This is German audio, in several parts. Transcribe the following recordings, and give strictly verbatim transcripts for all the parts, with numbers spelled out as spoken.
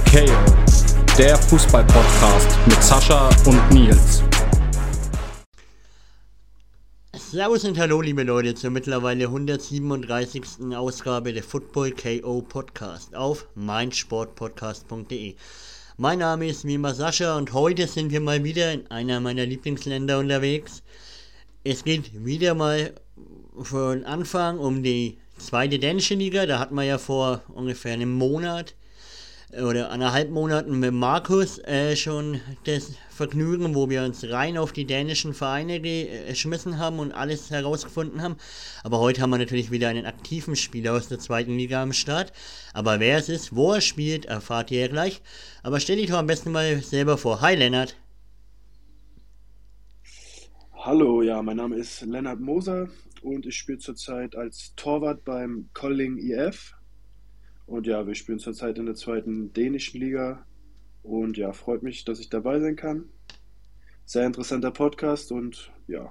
K O, der Fußball-Podcast mit Sascha und Nils. Servus und hallo liebe Leute zur mittlerweile hundertsiebenunddreißigsten Ausgabe der Football K O Podcast auf meinsportpodcast punkt de. Mein Name ist wie immer Sascha und heute sind wir mal wieder in einer meiner Lieblingsländer unterwegs. Es geht wieder mal von Anfang um die zweite dänische Liga. Da hatten wir ja vor ungefähr einem Monat oder anderthalb Monaten mit Markus äh, schon das Vergnügen, wo wir uns rein auf die dänischen Vereine geschmissen haben und alles herausgefunden haben. Aber heute haben wir natürlich wieder einen aktiven Spieler aus der zweiten Liga am Start. Aber wer es ist, wo er spielt, erfahrt ihr ja gleich. Aber stell dich doch am besten mal selber vor. Hi Lennart. Hallo, ja, mein Name ist Lennart Moser und ich spiele zurzeit als Torwart beim Kolding I F. Und ja, wir spielen zurzeit in der zweiten dänischen Liga. Und ja, freut mich, dass ich dabei sein kann. Sehr interessanter Podcast und ja.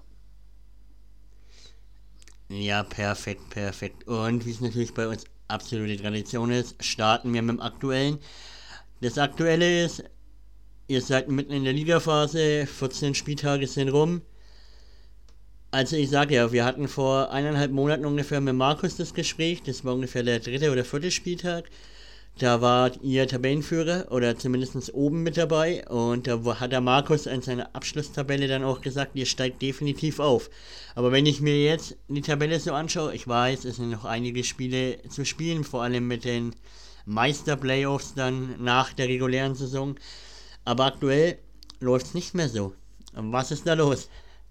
Ja, perfekt, perfekt. Und wie es natürlich bei uns absolute Tradition ist, starten wir mit dem Aktuellen. Das Aktuelle ist, ihr seid mitten in der Ligaphase, vierzehn Spieltage sind rum. Also ich sage ja, wir hatten vor eineinhalb Monaten ungefähr mit Markus das Gespräch, das war ungefähr der dritte oder vierte Spieltag. Da wart ihr Tabellenführer oder zumindest oben mit dabei und da hat der Markus in seiner Abschlusstabelle dann auch gesagt, ihr steigt definitiv auf. Aber wenn ich mir jetzt die Tabelle so anschaue, ich weiß, es sind noch einige Spiele zu spielen, vor allem mit den Meister-Playoffs dann nach der regulären Saison. Aber aktuell läuft es nicht mehr so. Was ist da los?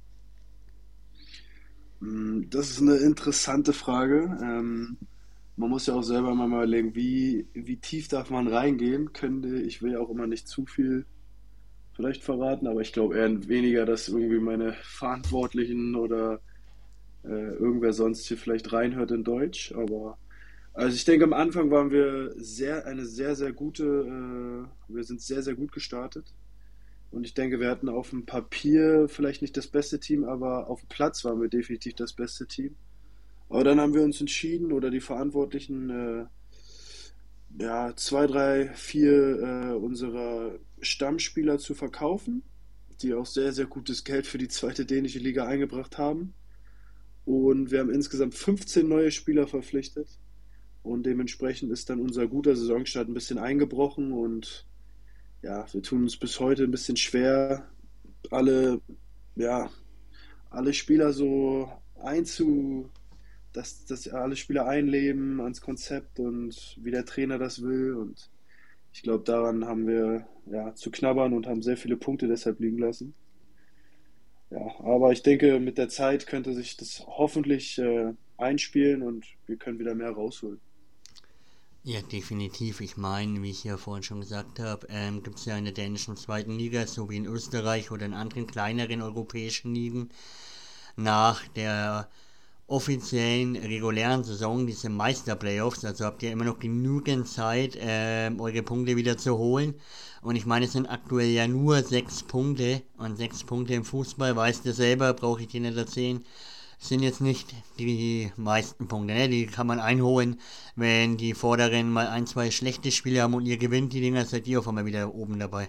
Mm, Das ist eine interessante Frage. Ähm, man muss ja auch selber mal überlegen, wie, wie tief darf man reingehen? Könnte, ich will ja auch immer nicht zu viel vielleicht verraten, aber ich glaube eher weniger, dass irgendwie meine Verantwortlichen oder äh, irgendwer sonst hier vielleicht reinhört in Deutsch. Aber also ich denke, am Anfang waren wir sehr, eine sehr, sehr gute, äh, wir sind sehr, sehr gut gestartet. Und ich denke, wir hatten auf dem Papier vielleicht nicht das beste Team, aber auf dem Platz waren wir definitiv das beste Team. Aber dann haben wir uns entschieden oder die Verantwortlichen, äh, ja, zwei, drei, vier äh, unserer Stammspieler zu verkaufen, die auch sehr, sehr gutes Geld für die zweite dänische Liga eingebracht haben. Und wir haben insgesamt fünfzehn neue Spieler verpflichtet. Und dementsprechend ist dann unser guter Saisonstart ein bisschen eingebrochen und ja, wir tun uns bis heute ein bisschen schwer, alle, ja, alle Spieler so einzu, dass, dass alle Spieler einleben ans Konzept und wie der Trainer das will. Und ich glaube, daran haben wir ja zu knabbern und haben sehr viele Punkte deshalb liegen lassen. Ja, aber ich denke, mit der Zeit könnte sich das hoffentlich äh, einspielen und wir können wieder mehr rausholen. Ja, definitiv. Ich meine, wie ich ja vorhin schon gesagt habe, ähm, gibt es ja in der dänischen zweiten Liga, so wie in Österreich oder in anderen kleineren europäischen Ligen, nach der offiziellen regulären Saison diese Meister-Playoffs, also habt ihr immer noch genügend Zeit, ähm, eure Punkte wieder zu holen. Und ich meine, es sind aktuell ja nur sechs Punkte und sechs Punkte im Fußball, weißt du selber, brauche ich dir nicht erzählen, sind jetzt nicht die meisten Punkte, ne? Die kann man einholen, wenn die Vorderen mal ein, zwei schlechte Spiele haben und ihr gewinnt die Dinger, seid ihr auf einmal wieder oben dabei.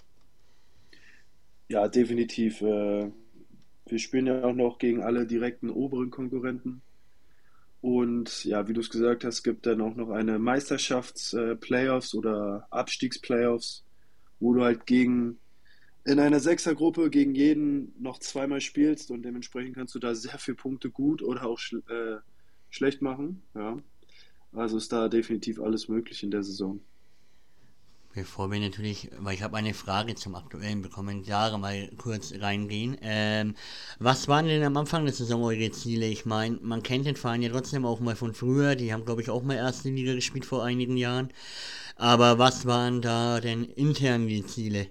Ja, definitiv. Äh, wir spielen ja auch noch gegen alle direkten oberen Konkurrenten. Und ja, wie du es gesagt hast, gibt dann auch noch eine Meisterschafts-Playoffs oder Abstiegs-Playoffs, wo du halt gegen in einer Sechsergruppe gegen jeden noch zweimal spielst und dementsprechend kannst du da sehr viele Punkte gut oder auch schl äh, schlecht machen. Ja, also ist da definitiv alles möglich in der Saison. Bevor wir natürlich, weil ich habe eine Frage zum aktuellen bekommen, da mal kurz reingehen. Ähm, was waren denn am Anfang der Saison eure Ziele? Ich meine, man kennt den Verein ja trotzdem auch mal von früher, die haben glaube ich auch mal erste Liga gespielt vor einigen Jahren. Aber was waren da denn intern die Ziele?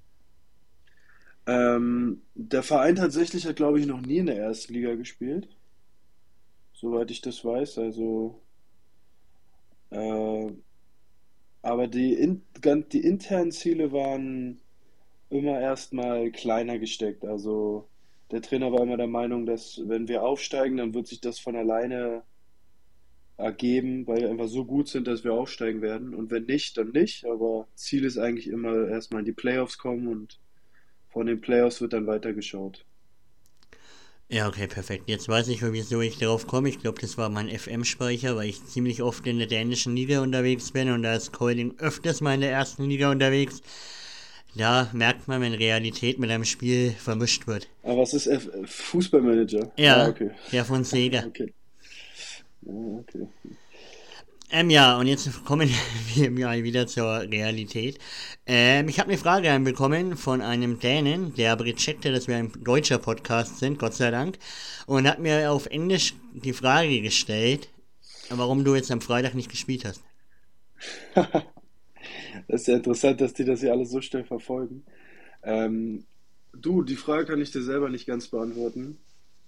Ähm, der Verein tatsächlich hat, glaube ich, noch nie in der ersten Liga gespielt, soweit ich das weiß. Also, äh, aber die, in, gan- die internen Ziele waren immer erstmal kleiner gesteckt. Also der Trainer war immer der Meinung, dass wenn wir aufsteigen, dann wird sich das von alleine ergeben, weil wir einfach so gut sind, dass wir aufsteigen werden. Und wenn nicht, dann nicht. Aber Ziel ist eigentlich immer erstmal in die Playoffs kommen und von den Playoffs wird dann weitergeschaut. Ja, okay, perfekt. Jetzt weiß ich, wieso ich darauf komme. Ich glaube, das war mein F M-Speicher, weil ich ziemlich oft in der dänischen Liga unterwegs bin und da ist Kolding öfters mal in der ersten Liga unterwegs. Da merkt man, wenn Realität mit einem Spiel vermischt wird. Aber was ist F Fußballmanager? Ah, Ja, okay. Herr von Sega. Okay. Ja, okay. Ähm, ja, und jetzt kommen wir mal wieder zur Realität. Ähm, ich habe eine Frage einbekommen von einem Dänen, der aber gecheckt hat, dass wir ein deutscher Podcast sind, Gott sei Dank, und hat mir auf Englisch die Frage gestellt, warum du jetzt am Freitag nicht gespielt hast. Das ist ja interessant, dass die das hier alles so schnell verfolgen. Ähm, du, die Frage kann ich dir selber nicht ganz beantworten.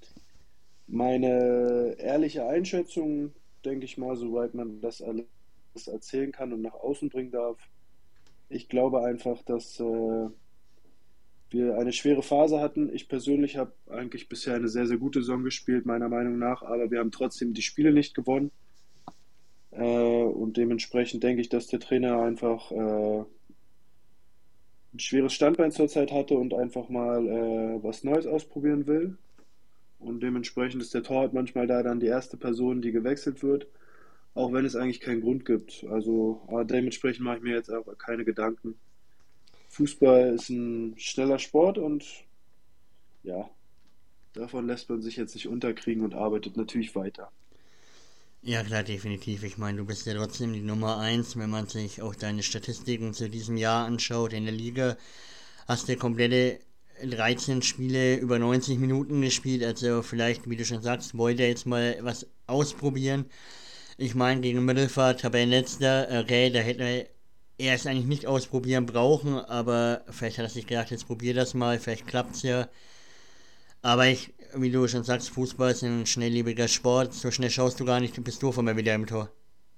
Meine ehrliche Einschätzung, denke ich mal, soweit man das alles erzählen kann und nach außen bringen darf. Ich glaube einfach, dass äh, wir eine schwere Phase hatten. Ich persönlich habe eigentlich bisher eine sehr, sehr gute Saison gespielt, meiner Meinung nach, aber wir haben trotzdem die Spiele nicht gewonnen. Äh, und dementsprechend denke ich, dass der Trainer einfach äh, ein schweres Standbein zurzeit hatte und einfach mal äh, was Neues ausprobieren will. Und dementsprechend ist der Torwart manchmal da dann die erste Person, die gewechselt wird, auch wenn es eigentlich keinen Grund gibt. Also aber dementsprechend mache ich mir jetzt auch keine Gedanken. Fußball ist ein schneller Sport und ja, davon lässt man sich jetzt nicht unterkriegen und arbeitet natürlich weiter. Ja, klar, definitiv. Ich meine, du bist ja trotzdem die Nummer eins, wenn man sich auch deine Statistiken zu diesem Jahr anschaut. In der Liga hast du komplette dreizehn Spiele über neunzig Minuten gespielt, also vielleicht, wie du schon sagst, wollte er jetzt mal was ausprobieren. Ich meine, gegen Mittelfahrt, Tabellenletzter, okay, da hätte er es eigentlich nicht ausprobieren brauchen, aber vielleicht hat er sich gedacht, jetzt probier das mal, vielleicht klappt's ja. Aber ich, wie du schon sagst, Fußball ist ein schnelllebiger Sport, so schnell schaust du gar nicht, du bist du von mir wieder im Tor.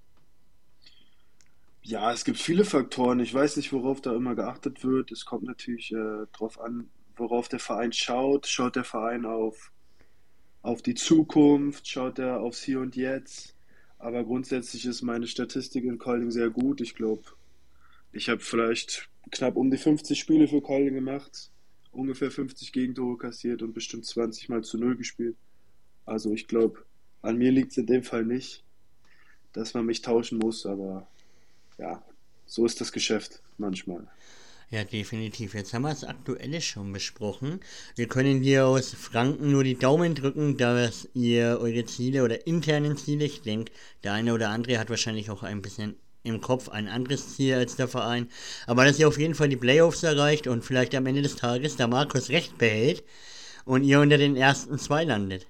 Ja, es gibt viele Faktoren. Ich weiß nicht, worauf da immer geachtet wird. Es kommt natürlich äh, darauf an, worauf der Verein schaut. Schaut der Verein auf, auf die Zukunft? Schaut er aufs Hier und Jetzt? Aber grundsätzlich ist meine Statistik in Kolding sehr gut. Ich glaube, ich habe vielleicht knapp um die fünfzig Spiele für Kolding gemacht, ungefähr fünfzig Gegentore kassiert und bestimmt zwanzig Mal zu Null gespielt. Also ich glaube, an mir liegt es in dem Fall nicht, dass man mich tauschen muss, aber ja, so ist das Geschäft manchmal. Ja, definitiv. Jetzt haben wir das Aktuelle schon besprochen. Wir können dir aus Franken nur die Daumen drücken, dass ihr eure Ziele oder internen Ziele, ich denke, der eine oder andere hat wahrscheinlich auch ein bisschen im Kopf ein anderes Ziel als der Verein, aber dass ihr auf jeden Fall die Playoffs erreicht und vielleicht am Ende des Tages der Markus recht behält und ihr unter den ersten zwei landet.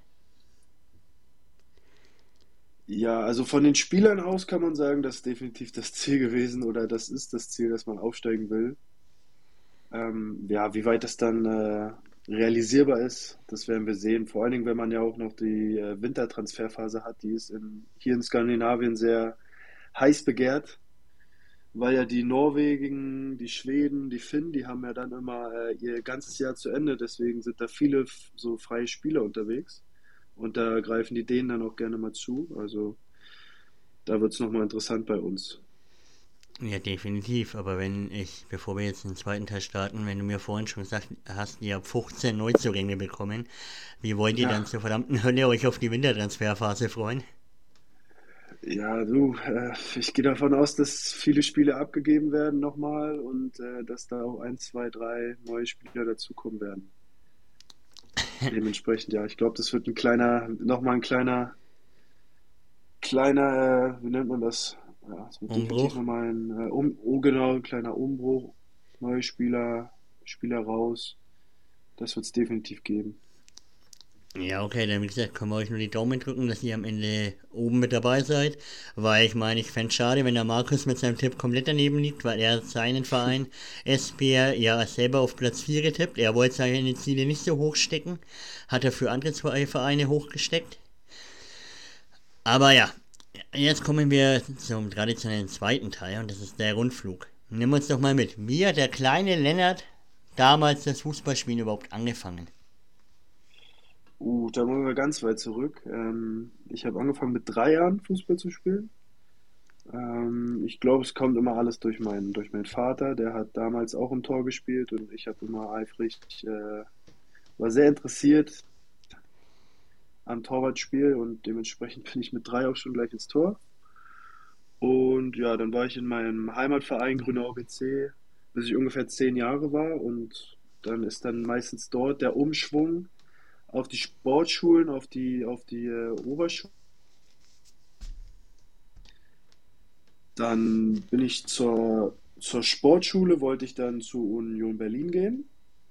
Ja, also von den Spielern aus kann man sagen, das ist definitiv das Ziel gewesen oder das ist das Ziel, dass man aufsteigen will. Ähm, ja, wie weit das dann äh, realisierbar ist, das werden wir sehen. Vor allen Dingen, wenn man ja auch noch die äh, Wintertransferphase hat, die ist in, hier in Skandinavien sehr heiß begehrt, weil ja die Norwegen, die Schweden, die Finnen, die haben ja dann immer äh, ihr ganzes Jahr zu Ende, deswegen sind da viele f- so freie Spieler unterwegs und da greifen die Dänen dann auch gerne mal zu. Also da wird es nochmal interessant bei uns. Ja, definitiv. Aber wenn ich, bevor wir jetzt den zweiten Teil starten, wenn du mir vorhin schon gesagt hast, ihr habt fünfzehn Neuzugänge bekommen, wie wollt ihr dann Ja, zur verdammten Hölle euch auf die Wintertransferphase freuen? ja, du, äh, ich gehe davon aus, dass viele Spiele abgegeben werden nochmal und äh, dass da auch ein, zwei, drei neue Spieler dazukommen werden. Dementsprechend, ja, ich glaube, das wird ein kleiner, nochmal ein kleiner, kleiner, äh, wie nennt man das? Ja, es wird definitiv Umbruch? nochmal ein, äh, um, oh genau, ein kleiner Umbruch, neue Spieler, Spieler raus. Das wird es definitiv geben. Ja, okay, dann wie gesagt, können wir euch nur die Daumen drücken, dass ihr am Ende oben mit dabei seid. Weil ich meine, ich fände es schade, wenn der Markus mit seinem Tipp komplett daneben liegt, weil er seinen Verein S P R ja selber auf Platz vier getippt. Er wollte seine Ziele nicht so hoch stecken, hat er für andere zwei Vereine hochgesteckt. Aber ja, jetzt kommen wir zum traditionellen zweiten Teil und das ist der Rundflug. Nimm uns doch mal mit. Wie hat der kleine Lennart damals das Fußballspielen überhaupt angefangen? Uh, da wollen wir ganz weit zurück. Ähm, ich habe angefangen mit drei Jahren Fußball zu spielen. Ähm, ich glaube, es kommt immer alles durch meinen, durch meinen Vater. Der hat damals auch im Tor gespielt und ich habe immer eifrig, äh, war sehr interessiert am Torwartspiel und dementsprechend bin ich mit drei auch schon gleich ins Tor. Und ja, dann war ich in meinem Heimatverein Grünau B C, bis ich ungefähr zehn Jahre war und dann ist dann meistens dort der Umschwung auf die Sportschulen, auf die, auf die äh, Oberschulen. Dann bin ich zur, zur Sportschule, wollte ich dann zu Union Berlin gehen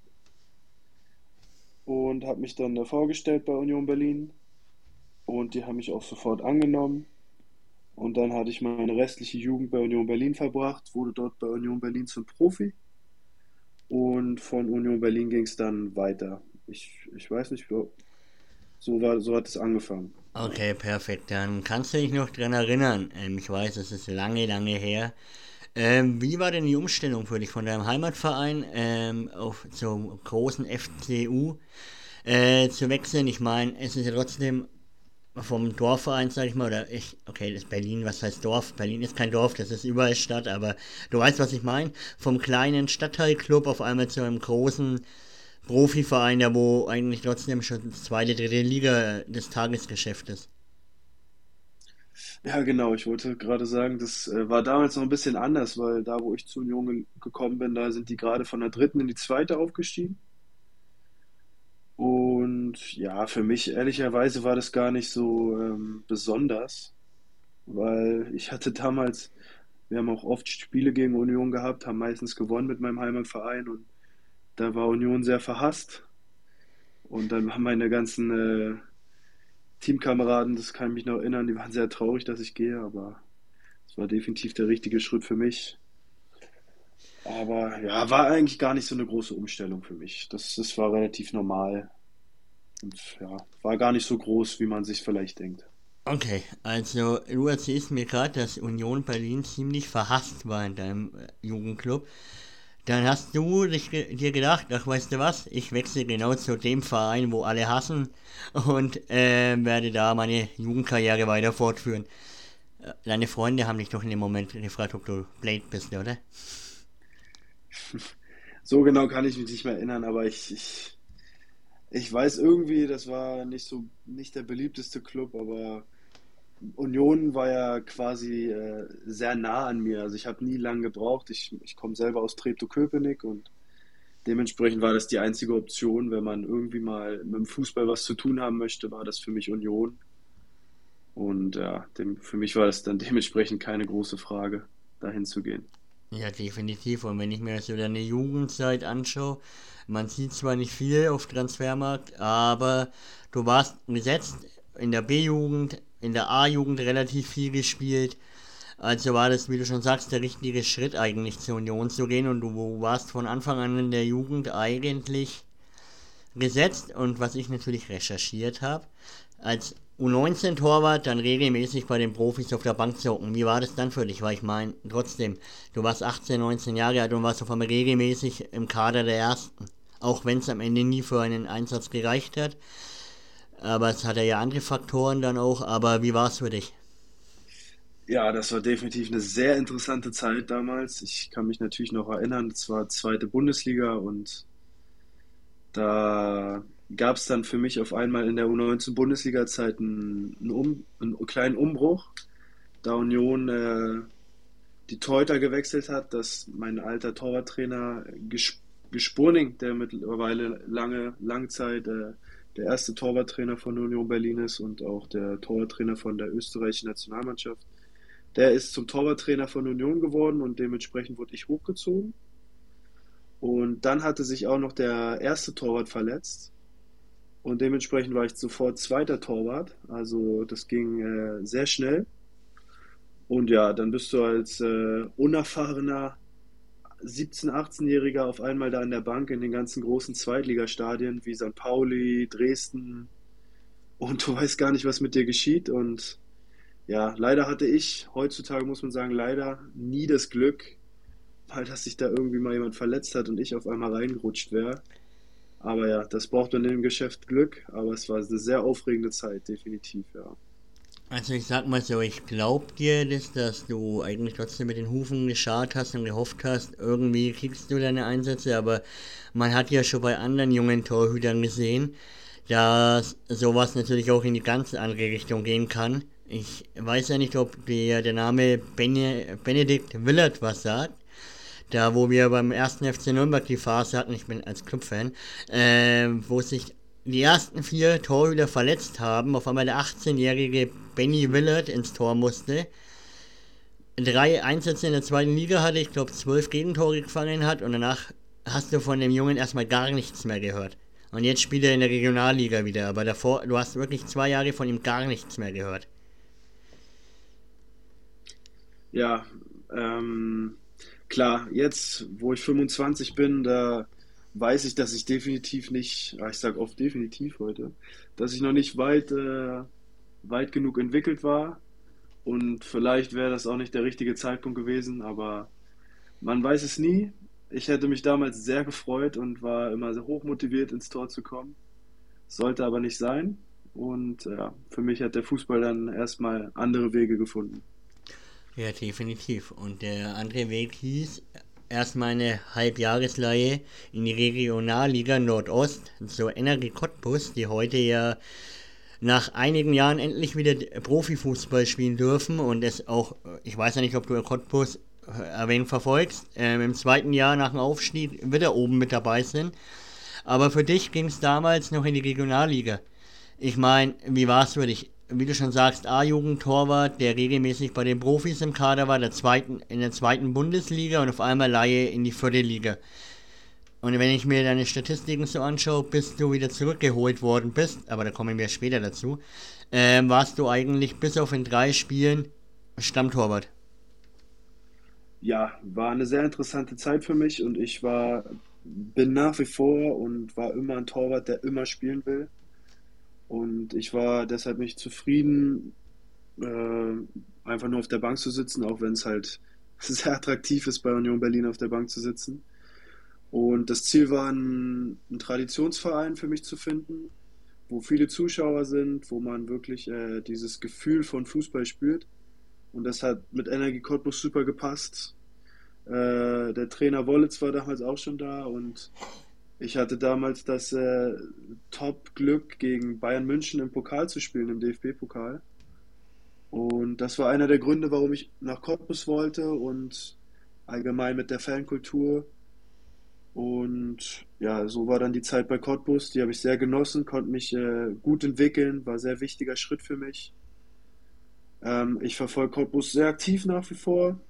und habe mich dann da vorgestellt bei Union Berlin und die haben mich auch sofort angenommen. Und dann hatte ich meine restliche Jugend bei Union Berlin verbracht, wurde dort bei Union Berlin zum Profi und von Union Berlin ging es dann weiter. Ich, ich weiß nicht, so war, so hat es angefangen. Okay, perfekt. Dann kannst du dich noch dran erinnern. Ähm, ich weiß, es ist lange, lange her. Ähm, wie war denn die Umstellung für dich von deinem Heimatverein ähm, auf zum großen F C U äh, zu wechseln? Ich meine, es ist ja trotzdem vom Dorfverein, sag ich mal, oder ich, okay, das ist Berlin, was heißt Dorf? Berlin ist kein Dorf, das ist überall Stadt, aber du weißt, was ich meine. Vom kleinen Stadtteilclub auf einmal zu einem großen Profiverein, der wo eigentlich trotzdem schon zweite, dritte Liga des Tagesgeschäftes. Ja, genau, ich wollte gerade sagen, das äh, war damals noch ein bisschen anders, weil da, wo ich zu Union ge gekommen bin, da sind die gerade von der dritten in die zweite aufgestiegen. Und ja, für mich ehrlicherweise war das gar nicht so ähm, besonders, weil ich hatte damals, wir haben auch oft Spiele gegen Union gehabt, haben meistens gewonnen mit meinem Heimatverein und da war Union sehr verhasst. Und dann waren meine ganzen äh, Teamkameraden, das kann ich mich noch erinnern, die waren sehr traurig, dass ich gehe, aber es war definitiv der richtige Schritt für mich. Aber ja, war eigentlich gar nicht so eine große Umstellung für mich. Das, das war relativ normal und ja, war gar nicht so groß, wie man sich vielleicht denkt. Okay, also du erzählst mir gerade, dass Union Berlin ziemlich verhasst war in deinem äh, Jugendclub. Dann hast du dich, ge- dir gedacht, ach weißt du was, ich wechsle genau zu dem Verein, wo alle hassen und äh, werde da meine Jugendkarriere weiter fortführen. Äh, Deine Freunde haben dich doch in dem Moment gefragt, ob du Blade bist, oder? So genau kann ich mich nicht mehr erinnern, aber ich, ich, ich weiß irgendwie, das war nicht so, nicht der beliebteste Club, aber Union war ja quasi äh, sehr nah an mir. Also ich habe nie lange gebraucht. Ich, ich komme selber aus Treptow-Köpenick und dementsprechend war das die einzige Option, wenn man irgendwie mal mit dem Fußball was zu tun haben möchte, war das für mich Union. Und ja, dem, für mich war das dann dementsprechend keine große Frage, dahin zu gehen. Ja, definitiv. Und wenn ich mir so deine Jugendzeit anschaue, man sieht zwar nicht viel auf Transfermarkt, aber du warst gesetzt in der B-Jugend, in der A-Jugend relativ viel gespielt. Also war das, wie du schon sagst, der richtige Schritt eigentlich zur Union zu gehen und du warst von Anfang an in der Jugend eigentlich gesetzt und was ich natürlich recherchiert habe, als U neunzehn-Torwart dann regelmäßig bei den Profis auf der Bank zu hocken. Wie war das dann für dich? Weil ich meine, trotzdem, du warst achtzehn, neunzehn Jahre alt und warst auf einmal regelmäßig im Kader der Ersten. Auch wenn es am Ende nie für einen Einsatz gereicht hat. Aber es hatte ja andere Faktoren dann auch. Aber wie war es für dich? Ja, das war definitiv eine sehr interessante Zeit damals. Ich kann mich natürlich noch erinnern, es war zweite Bundesliga und da gab es dann für mich auf einmal in der U neunzehn Bundesliga-Zeit einen, einen, um, einen kleinen Umbruch, da Union äh, die Torhüter gewechselt hat, dass mein alter Torwarttrainer Ges- Gespurning, der mittlerweile lange, lange Zeit äh, der erste Torwarttrainer von Union Berlin ist und auch der Torwarttrainer von der österreichischen Nationalmannschaft, der ist zum Torwarttrainer von Union geworden und dementsprechend wurde ich hochgezogen. Und dann hatte sich auch noch der erste Torwart verletzt und dementsprechend war ich sofort zweiter Torwart. Also das ging äh, sehr schnell. Und ja, dann bist du als äh, unerfahrener siebzehn-, achtzehn-Jähriger auf einmal da an der Bank in den ganzen großen Zweitligastadien wie Sankt Pauli, Dresden und du weißt gar nicht, was mit dir geschieht. Und ja, leider hatte ich, heutzutage muss man sagen, leider nie das Glück, weil dass sich da irgendwie mal jemand verletzt hat und ich auf einmal reingerutscht wäre. Aber ja, das braucht man in dem Geschäft Glück, aber es war eine sehr aufregende Zeit, definitiv, ja. Also ich sag mal so, ich glaub dir das, dass du eigentlich trotzdem mit den Hufen geschart hast und gehofft hast, irgendwie kriegst du deine Einsätze, aber man hat ja schon bei anderen jungen Torhütern gesehen, dass sowas natürlich auch in die ganz andere Richtung gehen kann. Ich weiß ja nicht, ob dir der Name Bene, Benedikt Willert was sagt. Da, wo wir beim ersten F C Nürnberg die Phase hatten, ich bin als Clubfan, äh, wo sich die ersten vier Torhüter verletzt haben, auf einmal der achtzehnjährige Benny Willert ins Tor musste, drei Einsätze in der zweiten Liga hatte, ich glaube zwölf Gegentore gefangen hat und danach hast du von dem Jungen erstmal gar nichts mehr gehört. Und jetzt spielt er in der Regionalliga wieder, aber davor, du hast wirklich zwei Jahre von ihm gar nichts mehr gehört. Ja, ähm, klar, jetzt, wo ich fünfundzwanzig bin, da weiß ich, dass ich definitiv nicht, ah, ich sage oft definitiv heute, dass ich noch nicht weit, äh, weit genug entwickelt war. Und vielleicht wäre das auch nicht der richtige Zeitpunkt gewesen, aber man weiß es nie. Ich hätte mich damals sehr gefreut und war immer sehr hoch motiviert, ins Tor zu kommen. Sollte aber nicht sein. Und ja, für mich hat der Fußball dann erstmal andere Wege gefunden. Ja, definitiv. Und der andere Weg hieß erstmal eine Halbjahresleihe in die Regionalliga Nordost zur Energie Cottbus, die heute ja nach einigen Jahren endlich wieder Profifußball spielen dürfen und es auch, ich weiß ja nicht, ob du Cottbus erwähnt verfolgst, ähm, im zweiten Jahr nach dem Aufstieg wieder oben mit dabei sind. Aber für dich ging es damals noch in die Regionalliga. Ich meine, wie war es für dich? Wie du schon sagst, A-Jugend-Torwart, der regelmäßig bei den Profis im Kader war, der zweiten, in der zweiten Bundesliga und auf einmal Laie in die vierte Liga. Und wenn ich mir deine Statistiken so anschaue, bis du wieder zurückgeholt worden bist, aber da kommen wir später dazu, ähm, warst du eigentlich bis auf in drei Spielen Stammtorwart. Ja, war eine sehr interessante Zeit für mich und ich war, bin nach wie vor und war immer ein Torwart, der immer spielen will. Und ich war deshalb nicht zufrieden, äh, einfach nur auf der Bank zu sitzen, auch wenn es halt sehr attraktiv ist, bei Union Berlin auf der Bank zu sitzen. Und das Ziel war, einen, einen Traditionsverein für mich zu finden, wo viele Zuschauer sind, wo man wirklich äh, dieses Gefühl von Fußball spürt. Und das hat mit Energie Cottbus super gepasst. Äh, der Trainer Wollitz war damals auch schon da und ich hatte damals das äh, Top-Glück, gegen Bayern München im Pokal zu spielen, im D F B-Pokal. Und das war einer der Gründe, warum ich nach Cottbus wollte und allgemein mit der Fankultur. Und ja, so war dann die Zeit bei Cottbus. Die habe ich sehr genossen, konnte mich äh, gut entwickeln, war ein sehr wichtiger Schritt für mich. Ähm, ich verfolge Cottbus sehr aktiv nach wie vor.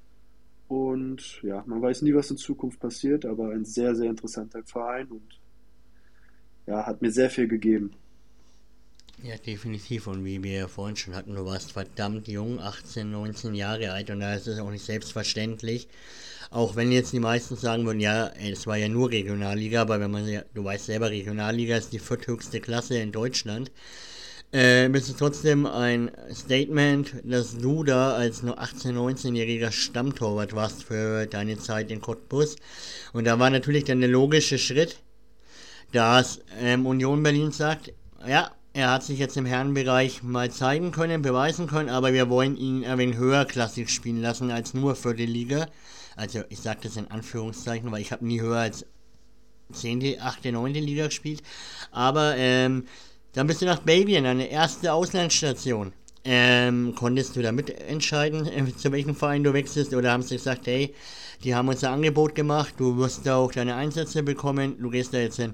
Und ja, man weiß nie, was in Zukunft passiert, aber ein sehr, sehr interessanter Verein und ja, hat mir sehr viel gegeben. Ja, definitiv. Und wie wir ja vorhin schon hatten, du warst verdammt jung, achtzehn, neunzehn Jahre alt und da ist es auch nicht selbstverständlich. Auch wenn jetzt die meisten sagen würden, ja, ey, das war ja nur Regionalliga, aber wenn man ja, du weißt selber, Regionalliga ist die vierthöchste Klasse in Deutschland. Äh, ist es trotzdem ein Statement, dass du da als nur achtzehn-, neunzehnjähriger Stammtorwart warst für deine Zeit in Cottbus. Und da war natürlich dann der logische Schritt, dass ähm, Union Berlin sagt, ja, er hat sich jetzt im Herrenbereich mal zeigen können, beweisen können, aber wir wollen ihn ein wenig höherklassig spielen lassen als nur für die Liga. Also ich sage das in Anführungszeichen, weil ich habe nie höher als zehnte, achte, neunte Liga gespielt. Aber ähm, dann bist du nach Belgien, eine erste Auslandsstation. Ähm, konntest du da mitentscheiden, äh, zu welchem Verein du wechselst, oder haben sie gesagt, hey, die haben uns ein Angebot gemacht, du wirst da auch deine Einsätze bekommen, du gehst da jetzt hin.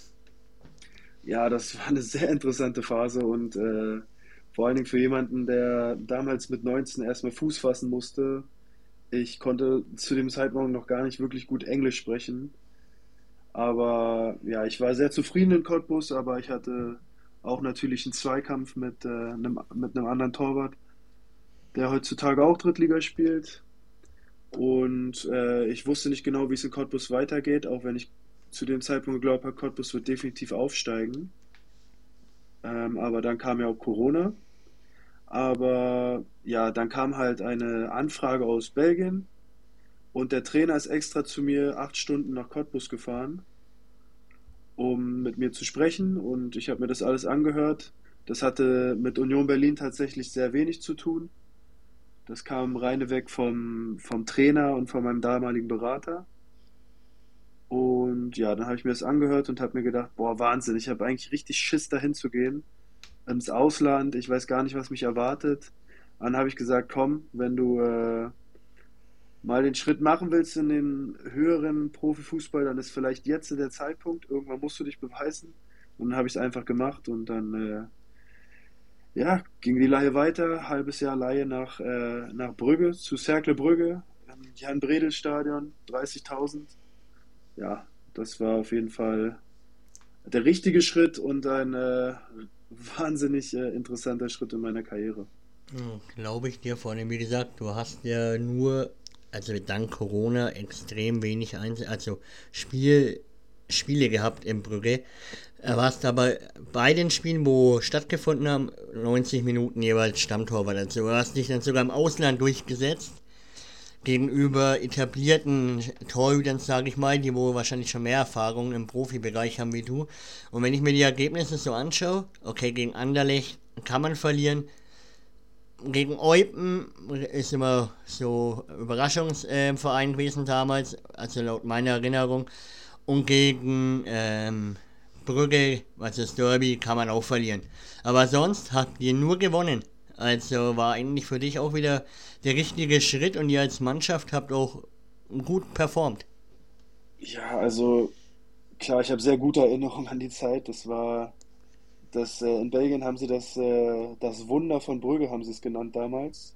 Ja, das war eine sehr interessante Phase und äh, vor allen Dingen für jemanden, der damals mit neunzehn erstmal Fuß fassen musste. Ich konnte zu dem Zeitpunkt noch gar nicht wirklich gut Englisch sprechen. Aber ja, ich war sehr zufrieden in Cottbus, aber ich hatte auch natürlich einen Zweikampf mit, äh, einem, mit einem anderen Torwart, der heutzutage auch Drittliga spielt. Und äh, ich wusste nicht genau, wie es in Cottbus weitergeht, auch wenn ich zu dem Zeitpunkt geglaubt habe, Cottbus wird definitiv aufsteigen. Ähm, aber dann kam ja auch Corona. Aber ja, dann kam halt eine Anfrage aus Belgien und der Trainer ist extra zu mir acht Stunden nach Cottbus gefahren. um mit mir zu sprechen und ich habe mir das alles angehört. Das hatte mit Union Berlin tatsächlich sehr wenig zu tun. Das kam reineweg vom, vom Trainer und von meinem damaligen Berater. Und ja, dann habe ich mir das angehört und habe mir gedacht, boah, Wahnsinn, ich habe eigentlich richtig Schiss, dahin zu gehen, ins Ausland. Ich weiß gar nicht, was mich erwartet. Dann habe ich gesagt, komm, wenn du äh, mal den Schritt machen willst in den höheren Profifußball, dann ist vielleicht jetzt der Zeitpunkt. Irgendwann musst du dich beweisen. Und dann habe ich es einfach gemacht und dann äh, ja, ging die Leihe weiter. Halbes Jahr Leihe nach, äh, nach Brügge, zu Cercle Brügge, im Jan-Bredel-Stadion, dreißigtausend. Ja, das war auf jeden Fall der richtige Schritt und ein äh, wahnsinnig äh, interessanter Schritt in meiner Karriere. Hm, Glaube ich dir, vor allem wie gesagt, du hast ja nur, also dank Corona, extrem wenig Einzel also Spiel, Spiele gehabt in Brügge. Er warst aber bei den Spielen, wo stattgefunden haben, neunzig Minuten jeweils Stammtorwart. Also du hast dich dann sogar im Ausland durchgesetzt gegenüber etablierten Torhütern, sage ich mal, die wohl wahrscheinlich schon mehr Erfahrung im Profibereich haben wie du. Und wenn ich mir die Ergebnisse so anschaue, okay, gegen Anderlecht kann man verlieren, gegen Eupen ist immer so Überraschungsverein gewesen damals, also laut meiner Erinnerung. Und gegen ähm, Brügge, also das Derby, kann man auch verlieren. Aber sonst habt ihr nur gewonnen. Also war eigentlich für dich auch wieder der richtige Schritt und ihr als Mannschaft habt auch gut performt. Ja, also klar, ich habe sehr gute Erinnerungen an die Zeit. Das war das äh, in Belgien haben sie das äh, das Wunder von Brügge haben sie es genannt damals.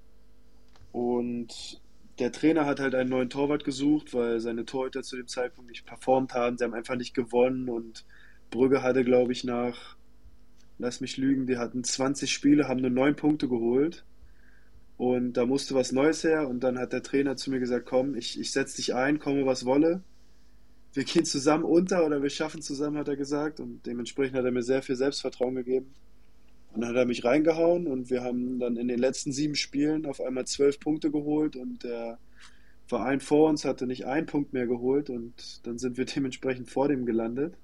Und der Trainer hat halt einen neuen Torwart gesucht, weil seine Torhüter zu dem Zeitpunkt nicht performt haben. Sie haben einfach nicht gewonnen und Brügge hatte, glaube ich, nach, lass mich lügen, die hatten zwanzig Spiele, haben nur neun Punkte geholt. Und da musste was Neues her. Und dann hat der Trainer zu mir gesagt, komm, ich, ich setze dich ein, komme was wolle. Wir gehen zusammen unter oder wir schaffen zusammen, hat er gesagt. Und dementsprechend hat er mir sehr viel Selbstvertrauen gegeben. Und dann hat er mich reingehauen und wir haben dann in den letzten sieben Spielen auf einmal zwölf Punkte geholt und der Verein vor uns hatte nicht einen Punkt mehr geholt und dann sind wir dementsprechend vor dem gelandet.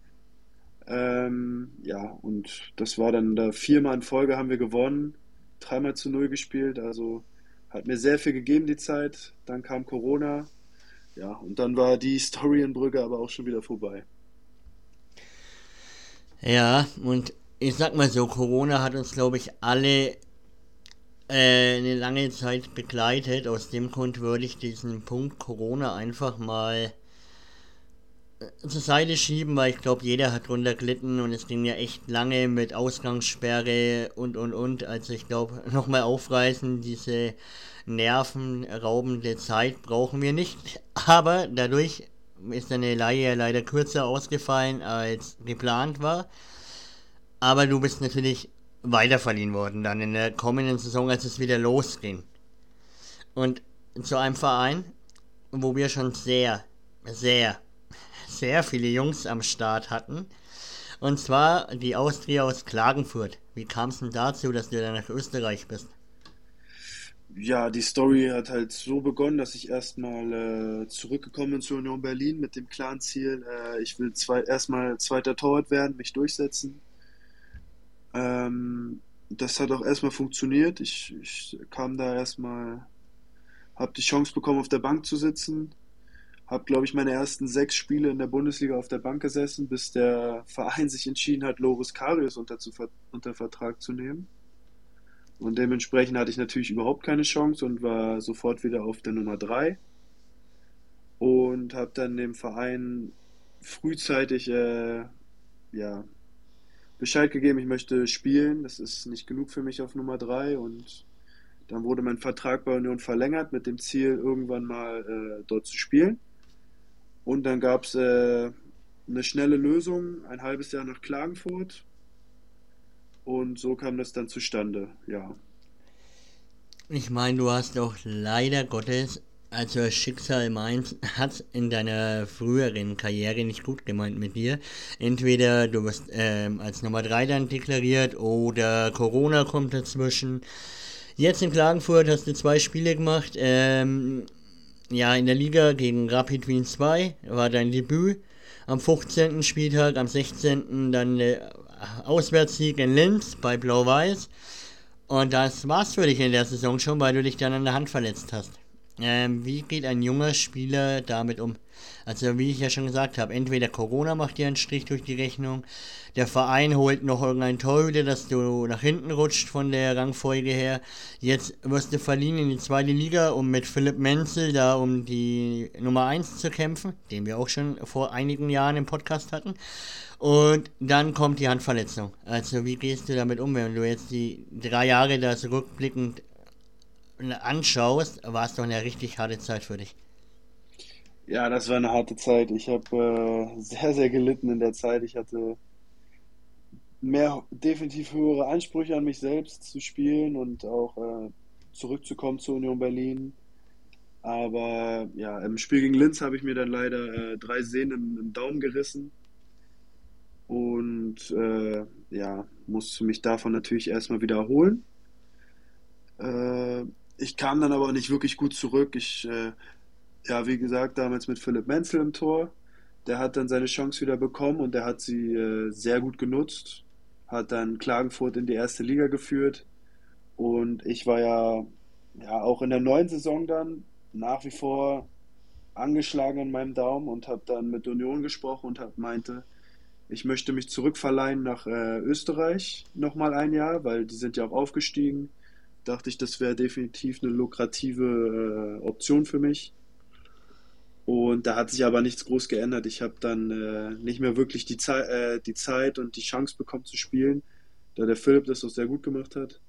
Ähm, ja, und das war dann da viermal in Folge haben wir gewonnen, dreimal zu null gespielt, also hat mir sehr viel gegeben die Zeit. Dann kam Corona, ja, und dann war die Story in Brügge aber auch schon wieder vorbei. Ja, und ich sag mal so, Corona hat uns, glaube ich, alle äh, eine lange Zeit begleitet. Aus dem Grund würde ich diesen Punkt Corona einfach mal zur Seite schieben, weil ich glaube, jeder hat drunter gelitten und es ging ja echt lange mit Ausgangssperre und und und. Also ich glaube, nochmal aufreißen, diese nervenraubende Zeit brauchen wir nicht. Aber dadurch ist eine Leihe ja leider kürzer ausgefallen als geplant war. Aber du bist natürlich weiterverliehen worden dann in der kommenden Saison, als es wieder losging. Und zu einem Verein, wo wir schon sehr, sehr, sehr viele Jungs am Start hatten. Und zwar die Austria aus Klagenfurt. Wie kam es denn dazu, dass du dann nach Österreich bist? Ja, die Story hat halt so begonnen, dass ich erstmal äh, zurückgekommen bin zur Union Berlin mit dem klaren Ziel, äh, ich will zwei, erstmal zweiter Torwart werden, mich durchsetzen. Ähm, Das hat auch erstmal funktioniert. Ich, ich kam da erstmal, habe die Chance bekommen, auf der Bank zu sitzen. Habe, glaube ich, meine ersten sechs Spiele in der Bundesliga auf der Bank gesessen, bis der Verein sich entschieden hat, Loris Karius unter, zu, unter Vertrag zu nehmen. Und dementsprechend hatte ich natürlich überhaupt keine Chance und war sofort wieder auf der Nummer drei und habe dann dem Verein frühzeitig äh, ja, Bescheid gegeben, ich möchte spielen. Das ist nicht genug für mich auf Nummer drei und dann wurde mein Vertrag bei Union verlängert mit dem Ziel, irgendwann mal äh, dort zu spielen. Und dann gab es äh, eine schnelle Lösung, ein halbes Jahr nach Klagenfurt und so kam das dann zustande, ja. Ich meine, du hast doch leider Gottes, also das Schicksal meint, hat in deiner früheren Karriere nicht gut gemeint mit dir. Entweder du wirst ähm, als Nummer drei dann deklariert oder Corona kommt dazwischen. Jetzt in Klagenfurt hast du zwei Spiele gemacht. Ähm, ja, in der Liga gegen Rapid Wien zwei war dein Debüt. am fünfzehnten Spieltag, am sechzehnten dann der Auswärtssieg in Linz bei Blau-Weiß. Und das war's für dich in der Saison schon, weil du dich dann an der Hand verletzt hast. Ähm, wie geht ein junger Spieler damit um? Also wie ich ja schon gesagt habe, entweder Corona macht dir einen Strich durch die Rechnung, der Verein holt noch irgendeinen Torhüter, dass du nach hinten rutscht von der Rangfolge her. Jetzt wirst du verliehen in die zweite Liga, um mit Philipp Menzel da um die Nummer eins zu kämpfen, den wir auch schon vor einigen Jahren im Podcast hatten. Und dann kommt die Handverletzung. Also wie gehst du damit um, wenn du jetzt die drei Jahre da zurückblickend anschaust, war es doch eine richtig harte Zeit für dich. Ja, das war eine harte Zeit. Ich habe äh, sehr, sehr gelitten in der Zeit. Ich hatte mehr, definitiv höhere Ansprüche an mich selbst zu spielen und auch äh, zurückzukommen zur Union Berlin. Aber ja, im Spiel gegen Linz habe ich mir dann leider äh, drei Sehnen im, im Daumen gerissen und äh, ja, musste mich davon natürlich erstmal wieder erholen. Äh, ich kam dann aber nicht wirklich gut zurück. Ich, äh, ja, wie gesagt, damals mit Philipp Menzel im Tor. Der hat dann seine Chance wieder bekommen und der hat sie äh, sehr gut genutzt. Hat dann Klagenfurt in die erste Liga geführt. Und ich war ja, ja auch in der neuen Saison dann nach wie vor angeschlagen an meinem Daumen und habe dann mit Union gesprochen und hab, meinte, ich möchte mich zurückverleihen nach äh, Österreich nochmal ein Jahr, weil die sind ja auch aufgestiegen. Dachte ich, das wäre definitiv eine lukrative äh, Option für mich. Und da hat sich aber nichts groß geändert. Ich habe dann äh, nicht mehr wirklich die, Zei äh, die Zeit und die Chance bekommen zu spielen, da der Philipp das auch sehr gut gemacht hat.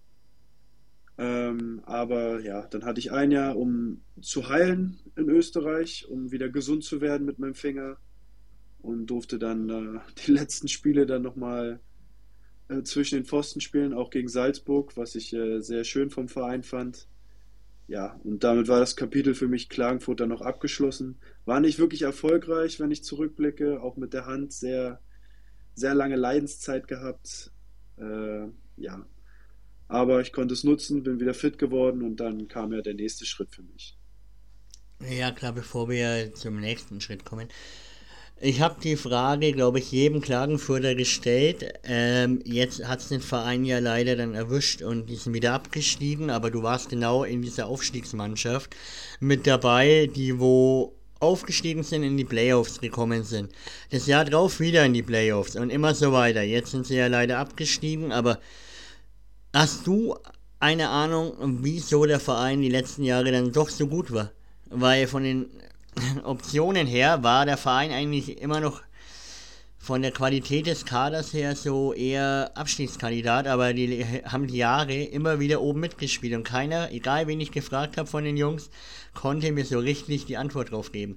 Ähm, aber ja, dann hatte ich ein Jahr, um zu heilen in Österreich, um wieder gesund zu werden mit meinem Finger und durfte dann äh, die letzten Spiele dann nochmal äh, zwischen den Pfosten spielen, auch gegen Salzburg, was ich äh, sehr schön vom Verein fand. Ja, und damit war das Kapitel für mich Klagenfurt dann noch abgeschlossen. War nicht wirklich erfolgreich, wenn ich zurückblicke, auch mit der Hand sehr, sehr lange Leidenszeit gehabt. Äh, ja, aber ich konnte es nutzen, bin wieder fit geworden und dann kam ja der nächste Schritt für mich. Ja klar, bevor wir zum nächsten Schritt kommen. Ich habe die Frage, glaube ich, jedem Klagenfurter gestellt. Ähm, jetzt hat es den Verein ja leider dann erwischt und die sind wieder abgestiegen, aber du warst genau in dieser Aufstiegsmannschaft mit dabei, die wo aufgestiegen sind, in die Playoffs gekommen sind. Das Jahr drauf wieder in die Playoffs und immer so weiter. Jetzt sind sie ja leider abgestiegen, aber hast du eine Ahnung, wieso der Verein die letzten Jahre dann doch so gut war? Weil von den Optionen her war der Verein eigentlich immer noch von der Qualität des Kaders her so eher Abstiegskandidat, aber die haben die Jahre immer wieder oben mitgespielt und keiner, egal wen ich gefragt habe von den Jungs, konnte mir so richtig die Antwort drauf geben.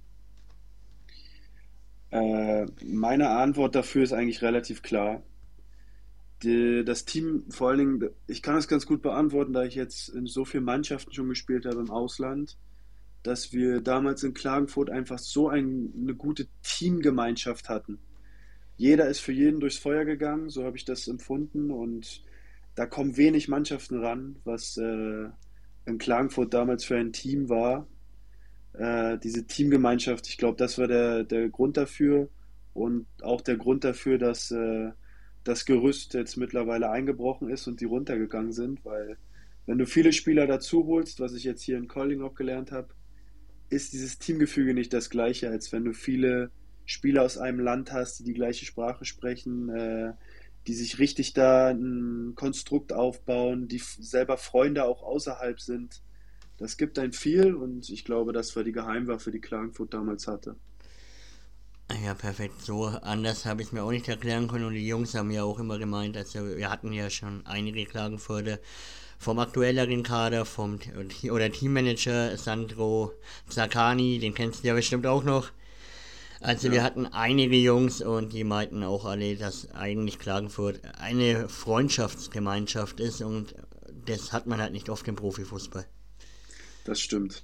Äh, meine Antwort dafür ist eigentlich relativ klar. Die, das Team, vor allen Dingen, ich kann das ganz gut beantworten, da ich jetzt in so vielen Mannschaften schon gespielt habe im Ausland, dass wir damals in Klagenfurt einfach so ein, eine gute Teamgemeinschaft hatten. Jeder ist für jeden durchs Feuer gegangen, so habe ich das empfunden und da kommen wenig Mannschaften ran, was äh, in Klagenfurt damals für ein Team war. Äh, diese Teamgemeinschaft, ich glaube, das war der, der Grund dafür und auch der Grund dafür, dass äh, das Gerüst jetzt mittlerweile eingebrochen ist und die runtergegangen sind, weil wenn du viele Spieler dazu holst, was ich jetzt hier in Colling auch gelernt habe, ist dieses Teamgefüge nicht das gleiche, als wenn du viele Spieler aus einem Land hast, die die gleiche Sprache sprechen, äh, die sich richtig da ein Konstrukt aufbauen, die f- selber Freunde auch außerhalb sind. Das gibt ein viel und ich glaube, das war die Geheimwaffe, die Klagenfurt damals hatte. Ja, perfekt. So anders habe ich mir auch nicht erklären können und die Jungs haben ja auch immer gemeint, also wir hatten ja schon einige Klagenfurter vom aktuelleren Kader, vom oder Teammanager Sandro Zaccani, den kennst du ja bestimmt auch noch. Also wir Ja, hatten einige Jungs und die meinten auch alle, dass eigentlich Klagenfurt eine Freundschaftsgemeinschaft ist und das hat man halt nicht oft im Profifußball. das stimmt.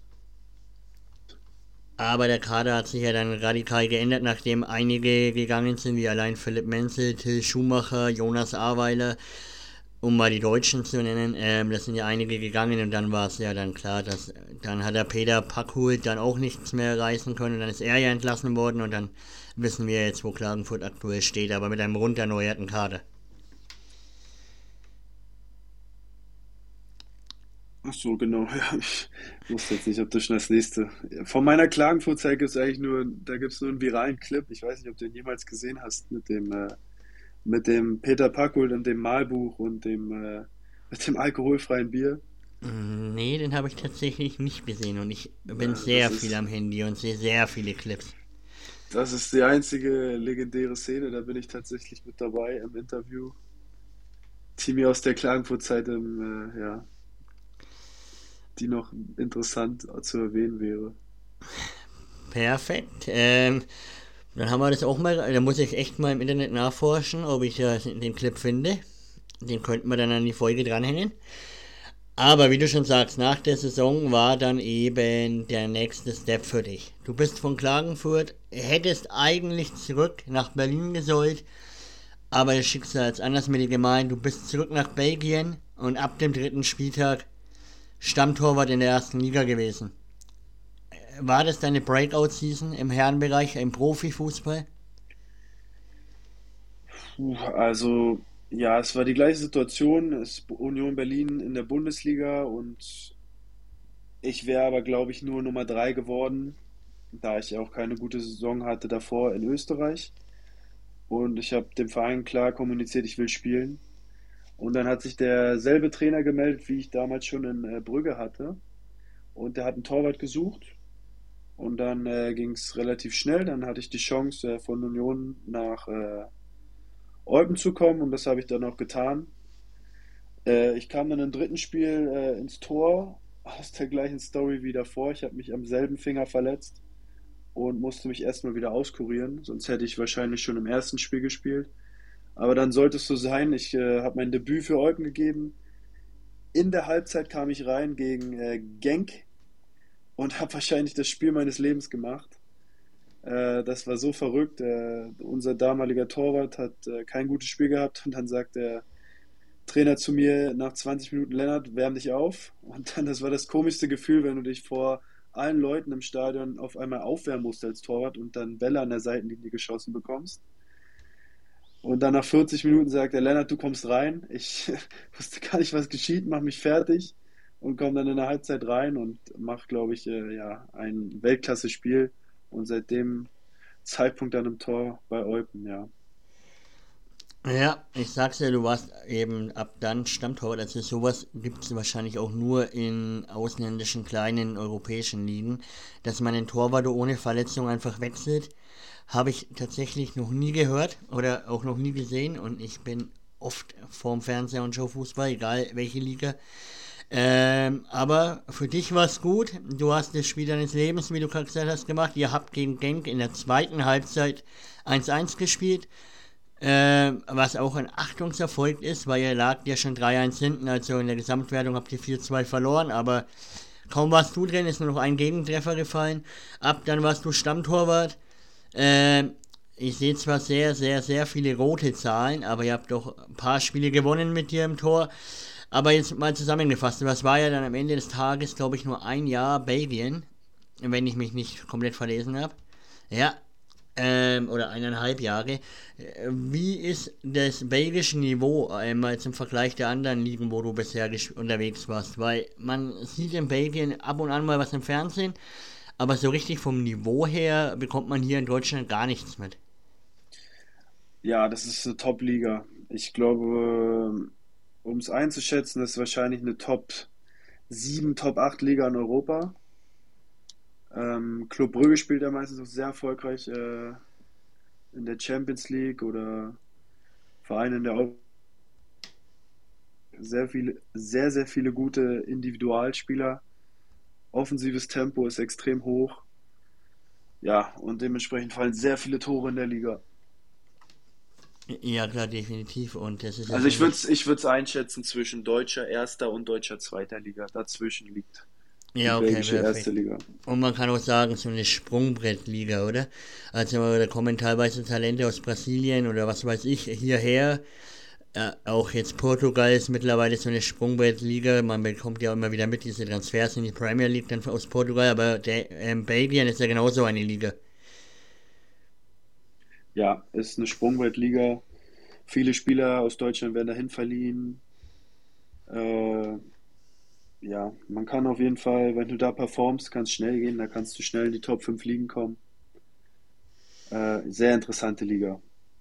Aber der Kader hat sich ja dann radikal geändert, nachdem einige gegangen sind, wie allein Philipp Menzel, Till Schumacher, Jonas Aweiler. um mal die Deutschen zu nennen, ähm, das sind ja einige gegangen und dann war es ja dann klar, dass dann hat der Peter Packhult dann auch nichts mehr reißen können und dann ist er ja entlassen worden und dann wissen wir jetzt, wo Klagenfurt aktuell steht, aber mit einem rund erneuerten Kader. Ach so, genau. Ja, ich wusste jetzt nicht, ob das schon das nächste. Von meiner Klagenfurt-Zeit gibt es eigentlich nur, da gibt es nur einen viralen Clip. Ich weiß nicht, ob du den jemals gesehen hast mit dem, äh, mit dem Peter Packhult und dem Malbuch und dem, äh, mit dem alkoholfreien Bier. Mm, Nee, den habe ich tatsächlich nicht gesehen und ich bin Ja, sehr das viel ist, am Handy und sehe sehr viele Clips. das ist die einzige legendäre Szene, da bin ich tatsächlich mit dabei im Interview. Die mir aus der Klagenfurt-Zeit, im, äh, ja, die noch interessant zu erwähnen wäre. Perfekt. Ähm, dann haben wir das auch mal, da muss ich echt mal im Internet nachforschen, ob ich äh, den Clip finde. Den könnten wir dann an die Folge dranhängen. Aber wie du schon sagst, nach der Saison war dann eben der nächste Step für dich. Du bist von Klagenfurt, hättest eigentlich zurück nach Berlin gesollt, aber das Schicksal ist anders mit dir gemeint. Du bist zurück nach Belgien und ab dem dritten Spieltag Stammtorwart in der ersten Liga gewesen. War das deine Breakout-Season im Herrenbereich, im Profifußball? Puh, also, ja, es war die gleiche Situation. Es ist Union Berlin in der Bundesliga und ich wäre aber, glaube ich, nur Nummer drei geworden, da ich auch keine gute Saison hatte davor in Österreich. Und ich habe dem Verein klar kommuniziert, ich will spielen. Und dann hat sich derselbe Trainer gemeldet, wie ich damals schon in äh, Brügge hatte. Und der hat einen Torwart gesucht. Und dann äh, ging es relativ schnell. Dann hatte ich die Chance, äh, von Union nach äh, Eupen zu kommen. Und das habe ich dann auch getan. Äh, ich kam dann im dritten Spiel äh, ins Tor aus der gleichen Story wie davor. Ich habe mich am selben Finger verletzt und musste mich erstmal wieder auskurieren. Sonst hätte ich wahrscheinlich schon im ersten Spiel gespielt. Aber dann sollte es so sein. Ich äh, habe mein Debüt für Eupen gegeben. In der Halbzeit kam ich rein gegen äh, Genk und habe wahrscheinlich das Spiel meines Lebens gemacht. Äh, das war so verrückt. Äh, unser damaliger Torwart hat äh, kein gutes Spiel gehabt und dann sagt der Trainer zu mir nach zwanzig Minuten: Lennart, wärm dich auf. Und dann, das war das komischste Gefühl, wenn du dich vor allen Leuten im Stadion auf einmal aufwärmen musst als Torwart und dann Bälle an der Seitenlinie geschossen bekommst. Und dann nach vierzig Minuten sagt der Lennart, du kommst rein. Ich wusste gar nicht, was geschieht, mach mich fertig und komme dann in der Halbzeit rein und mache, glaube ich, äh, ja, ein Weltklasse-Spiel. Und seit dem Zeitpunkt dann im Tor bei Eupen, ja. Ja, ich sag's ja, du warst eben ab dann Stammtorwart. Also sowas gibt's wahrscheinlich auch nur in ausländischen kleinen europäischen Ligen, dass man den Torwart ohne Verletzung einfach wechselt. Habe ich tatsächlich noch nie gehört oder auch noch nie gesehen und ich bin oft vorm Fernseher und schaue Fußball, egal welche Liga. Ähm, aber für dich war es gut. Du hast das Spiel deines Lebens, wie du gerade gesagt hast, gemacht. Ihr habt gegen Genk in der zweiten Halbzeit eins eins gespielt. Ähm, was auch ein Achtungserfolg ist, weil ihr lagt ja schon drei eins hinten, also in der Gesamtwertung habt ihr vier zwei verloren, aber kaum warst du drin, ist nur noch ein Gegentreffer gefallen. Ab dann warst du Stammtorwart. Ähm, ich sehe zwar sehr, sehr, sehr viele rote Zahlen, aber ihr habt doch ein paar Spiele gewonnen mit dir im Tor. Aber jetzt mal zusammengefasst, was war ja dann am Ende des Tages, glaube ich, nur ein Jahr Belgien, wenn ich mich nicht komplett verlesen habe. Ja, ähm, oder eineinhalb Jahre. Äh, Wie ist das belgische Niveau einmal zum Vergleich der anderen Ligen, wo du bisher gesch- unterwegs warst? Weil man sieht in Belgien ab und an mal was im Fernsehen, aber so richtig vom Niveau her bekommt man hier in Deutschland gar nichts mit. Ja, das ist eine Top-Liga. Ich glaube, um es einzuschätzen, ist wahrscheinlich eine Top sieben, Top acht Liga in Europa. Ähm, Club Brügge spielt ja meistens auch sehr erfolgreich äh, in der Champions League oder Vereine in der Euro. Sehr viele, sehr, sehr viele gute Individualspieler. Offensives Tempo ist extrem hoch. Ja, und dementsprechend fallen sehr viele Tore in der Liga. Ja, klar, definitiv. Und das ist ja Also ich schon würde nicht. es ich würd's einschätzen zwischen deutscher Erster und deutscher Zweiter Liga. Dazwischen liegt die Ja, okay, belgische Erste perfekt. Liga. Und man kann auch sagen, so eine Sprungbrettliga, oder? Also da kommen teilweise Talente aus Brasilien oder was weiß ich hierher. Ja, auch jetzt Portugal ist mittlerweile so eine Sprungbettliga. Man bekommt ja immer wieder mit diese Transfers in die Premier League dann aus Portugal, aber der, ähm, Belgien ist ja genauso eine Liga. Ja, ist eine Sprungbettliga. Viele Spieler aus Deutschland werden dahin verliehen. Äh, ja, man kann auf jeden Fall, wenn du da performst, kann es schnell gehen, da kannst du schnell in die Top fünf Ligen kommen. Äh, sehr interessante Liga.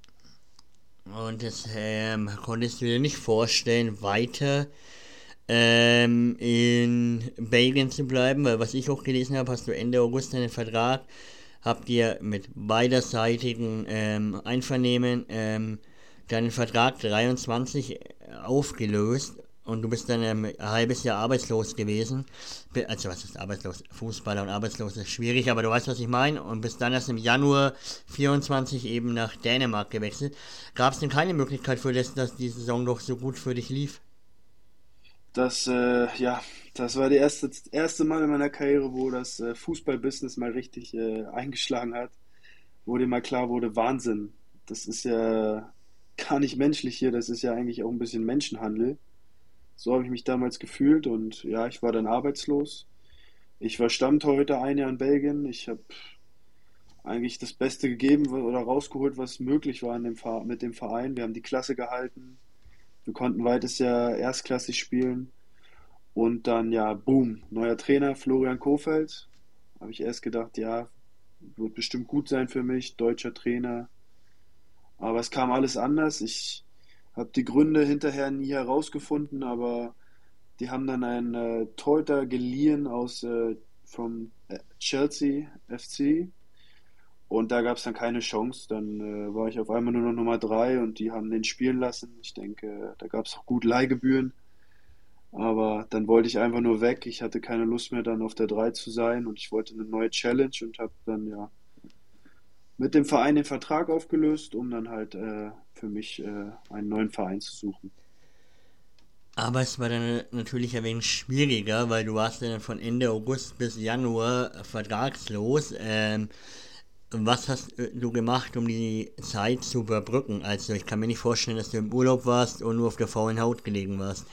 Und das ähm, konntest du dir nicht vorstellen, weiter ähm, in Belgien zu bleiben, weil was ich auch gelesen habe, hast du Ende August einen Vertrag, habt ihr mit beiderseitigen ähm, Einvernehmen ähm, deinen Vertrag dreiundzwanzig aufgelöst und du bist dann ähm, ein halbes Jahr arbeitslos gewesen. Be- Also was ist arbeitslos? Fußballer und arbeitslos ist schwierig, aber du weißt, was ich meine. Und bist dann erst im Januar vierundzwanzig eben nach Dänemark gewechselt. Gab es denn keine Möglichkeit für das, dass die Saison doch so gut für dich lief? Das, äh, ja, das war das erste, erste Mal in meiner Karriere, wo das äh, Fußballbusiness mal richtig äh, eingeschlagen hat, wo dir mal klar wurde, Wahnsinn, das ist ja gar nicht menschlich hier, das ist ja eigentlich auch ein bisschen Menschenhandel. So habe ich mich damals gefühlt und ja, ich war dann arbeitslos. Ich war Stammtorhüter ein Jahr in Belgien. Ich habe eigentlich das Beste gegeben oder rausgeholt, was möglich war in dem Ver- mit dem Verein. Wir haben die Klasse gehalten. Wir konnten weiteres Jahr erstklassig spielen. Und dann, ja, boom, neuer Trainer, Florian Kohfeldt. Habe ich erst gedacht, ja, wird bestimmt gut sein für mich, deutscher Trainer. Aber es kam alles anders. Ich habe die Gründe hinterher nie herausgefunden, aber die haben dann einen äh, Torhüter geliehen aus äh, vom äh, Chelsea F C und da gab es dann keine Chance. Dann äh, war ich auf einmal nur noch Nummer drei und die haben den spielen lassen. Ich denke, da gab es auch gut Leihgebühren, aber dann wollte ich einfach nur weg. Ich hatte keine Lust mehr dann auf der drei zu sein und ich wollte eine neue Challenge und habe dann ja mit dem Verein den Vertrag aufgelöst, um dann halt äh, für mich äh, einen neuen Verein zu suchen. Aber es war dann natürlich ein wenig schwieriger, weil du warst ja dann von Ende August bis Januar vertragslos. Ähm, was hast äh, du gemacht, um die Zeit zu überbrücken? Also ich kann mir nicht vorstellen, dass du im Urlaub warst und nur auf der faulen Haut gelegen warst.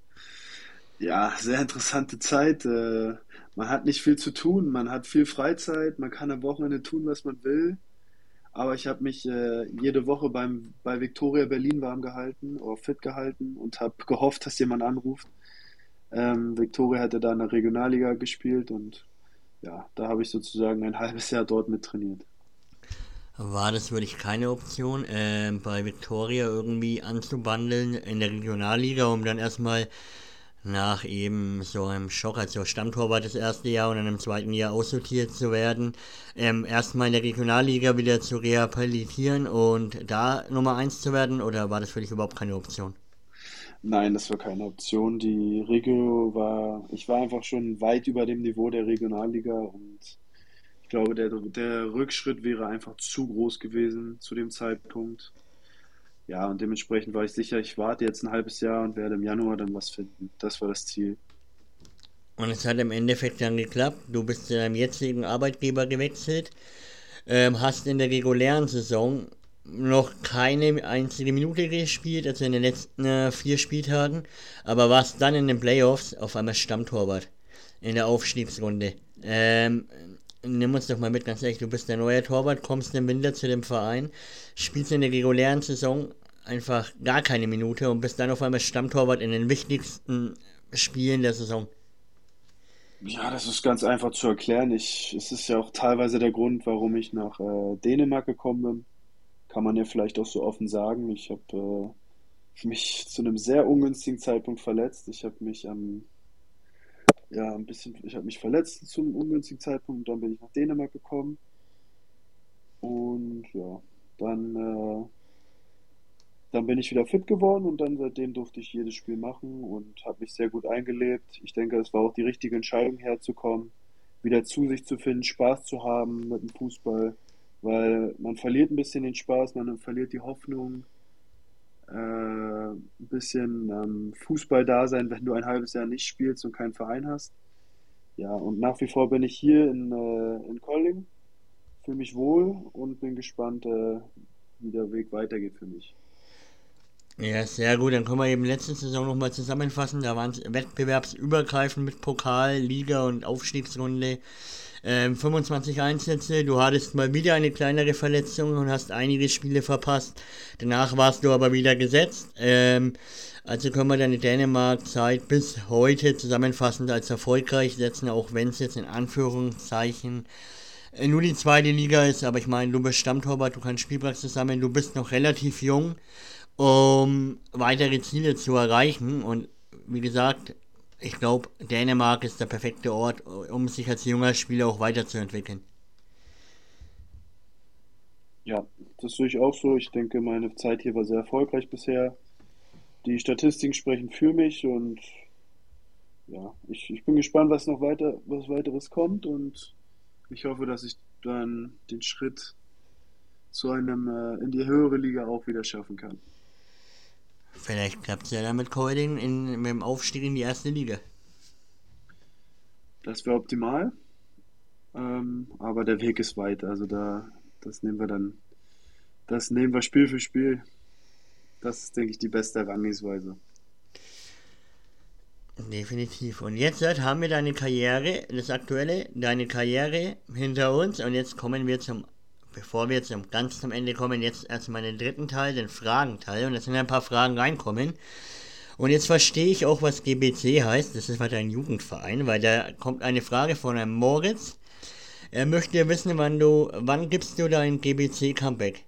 Ja, sehr interessante Zeit. Äh, man hat nicht viel zu tun, man hat viel Freizeit, man kann am Wochenende tun, was man will. Aber ich habe mich äh, jede Woche beim, bei Viktoria Berlin warm gehalten oder fit gehalten und habe gehofft, dass jemand anruft. Ähm, Viktoria hatte da in der Regionalliga gespielt und ja, da habe ich sozusagen ein halbes Jahr dort mit trainiert. War das wirklich keine Option, ähm, bei Victoria irgendwie anzubandeln in der Regionalliga, um dann erstmal nach eben so einem Schock, also Stammtorwart das erste Jahr und dann im zweiten Jahr aussortiert zu werden, ähm, erstmal in der Regionalliga wieder zu rehabilitieren und da Nummer eins zu werden, oder war das für dich überhaupt keine Option? Nein, das war keine Option. Die Regio war, ich war einfach schon weit über dem Niveau der Regionalliga und ich glaube, der, der Rückschritt wäre einfach zu groß gewesen zu dem Zeitpunkt. Ja, und dementsprechend war ich sicher, ich warte jetzt ein halbes Jahr und werde im Januar dann was finden. Das war das Ziel. Und es hat im Endeffekt dann geklappt. Du bist zu deinem jetzigen Arbeitgeber gewechselt, ähm, hast in der regulären Saison noch keine einzige Minute gespielt, also in den letzten äh, vier Spieltagen, aber warst dann in den Playoffs auf einmal Stammtorwart in der Aufstiegsrunde. Ähm, nimm uns doch mal mit, ganz ehrlich, du bist der neue Torwart, kommst im Winter zu dem Verein, spielst in der regulären Saison einfach gar keine Minute und bist dann auf einmal Stammtorwart in den wichtigsten Spielen der Saison. Ja, das ist ganz einfach zu erklären. Ich, es ist ja auch teilweise der Grund, warum ich nach äh, Dänemark gekommen bin. Kann man ja vielleicht auch so offen sagen. Ich habe äh, mich zu einem sehr ungünstigen Zeitpunkt verletzt. Ich habe mich am, ja, ein bisschen, ich habe mich verletzt zum ungünstigen Zeitpunkt und dann bin ich nach Dänemark gekommen. Und ja, dann äh, Dann bin ich wieder fit geworden und dann seitdem durfte ich jedes Spiel machen und habe mich sehr gut eingelebt. Ich denke, es war auch die richtige Entscheidung herzukommen, wieder zu sich zu finden, Spaß zu haben mit dem Fußball, weil man verliert ein bisschen den Spaß, man verliert die Hoffnung, äh, ein bisschen ähm, Fußball-Dasein, wenn du ein halbes Jahr nicht spielst und keinen Verein hast. Ja, und nach wie vor bin ich hier in, äh, in Kolding, fühle mich wohl und bin gespannt, äh, wie der Weg weitergeht für mich. Ja, sehr gut. Dann können wir eben letzte Saison nochmal zusammenfassen. Da waren es wettbewerbsübergreifend mit Pokal, Liga und Aufstiegsrunde. Ähm, fünfundzwanzig Einsätze. Du hattest mal wieder eine kleinere Verletzung und hast einige Spiele verpasst. Danach warst du aber wieder gesetzt. Ähm, also können wir deine Dänemark-Zeit bis heute zusammenfassend als erfolgreich setzen, auch wenn es jetzt in Anführungszeichen äh, nur die zweite Liga ist. Aber ich meine, du bist Stammtorwart, du kannst Spielpraxis sammeln, du bist noch relativ jung, um weitere Ziele zu erreichen. Und wie gesagt, ich glaube, Dänemark ist der perfekte Ort, um sich als junger Spieler auch weiterzuentwickeln. Ja, das sehe ich auch so. Ich denke, meine Zeit hier war sehr erfolgreich bisher. Die Statistiken sprechen für mich und ja, ich, ich bin gespannt, was noch weiter, was weiteres kommt und ich hoffe, dass ich dann den Schritt zu einem äh, in die höhere Liga auch wieder schaffen kann. Vielleicht klappt es ja dann mit Kolding in, mit dem Aufstieg in die erste Liga. Das wäre optimal, ähm, aber der Weg ist weit. Also da, das nehmen wir dann, das nehmen wir Spiel für Spiel. Das ist, denke ich, die beste Herangehensweise. Definitiv. Und jetzt Seth, haben wir deine Karriere, das Aktuelle, deine Karriere hinter uns und jetzt kommen wir zum, bevor wir zum ganz zum Ende kommen, jetzt erstmal den dritten Teil, den Fragenteil und es sind ein paar Fragen reinkommen. Und jetzt verstehe ich auch, was G B C heißt, das ist halt ein Jugendverein, weil da kommt eine Frage von einem Moritz. Er möchte wissen, wann du, wann gibst du dein G B C-Comeback?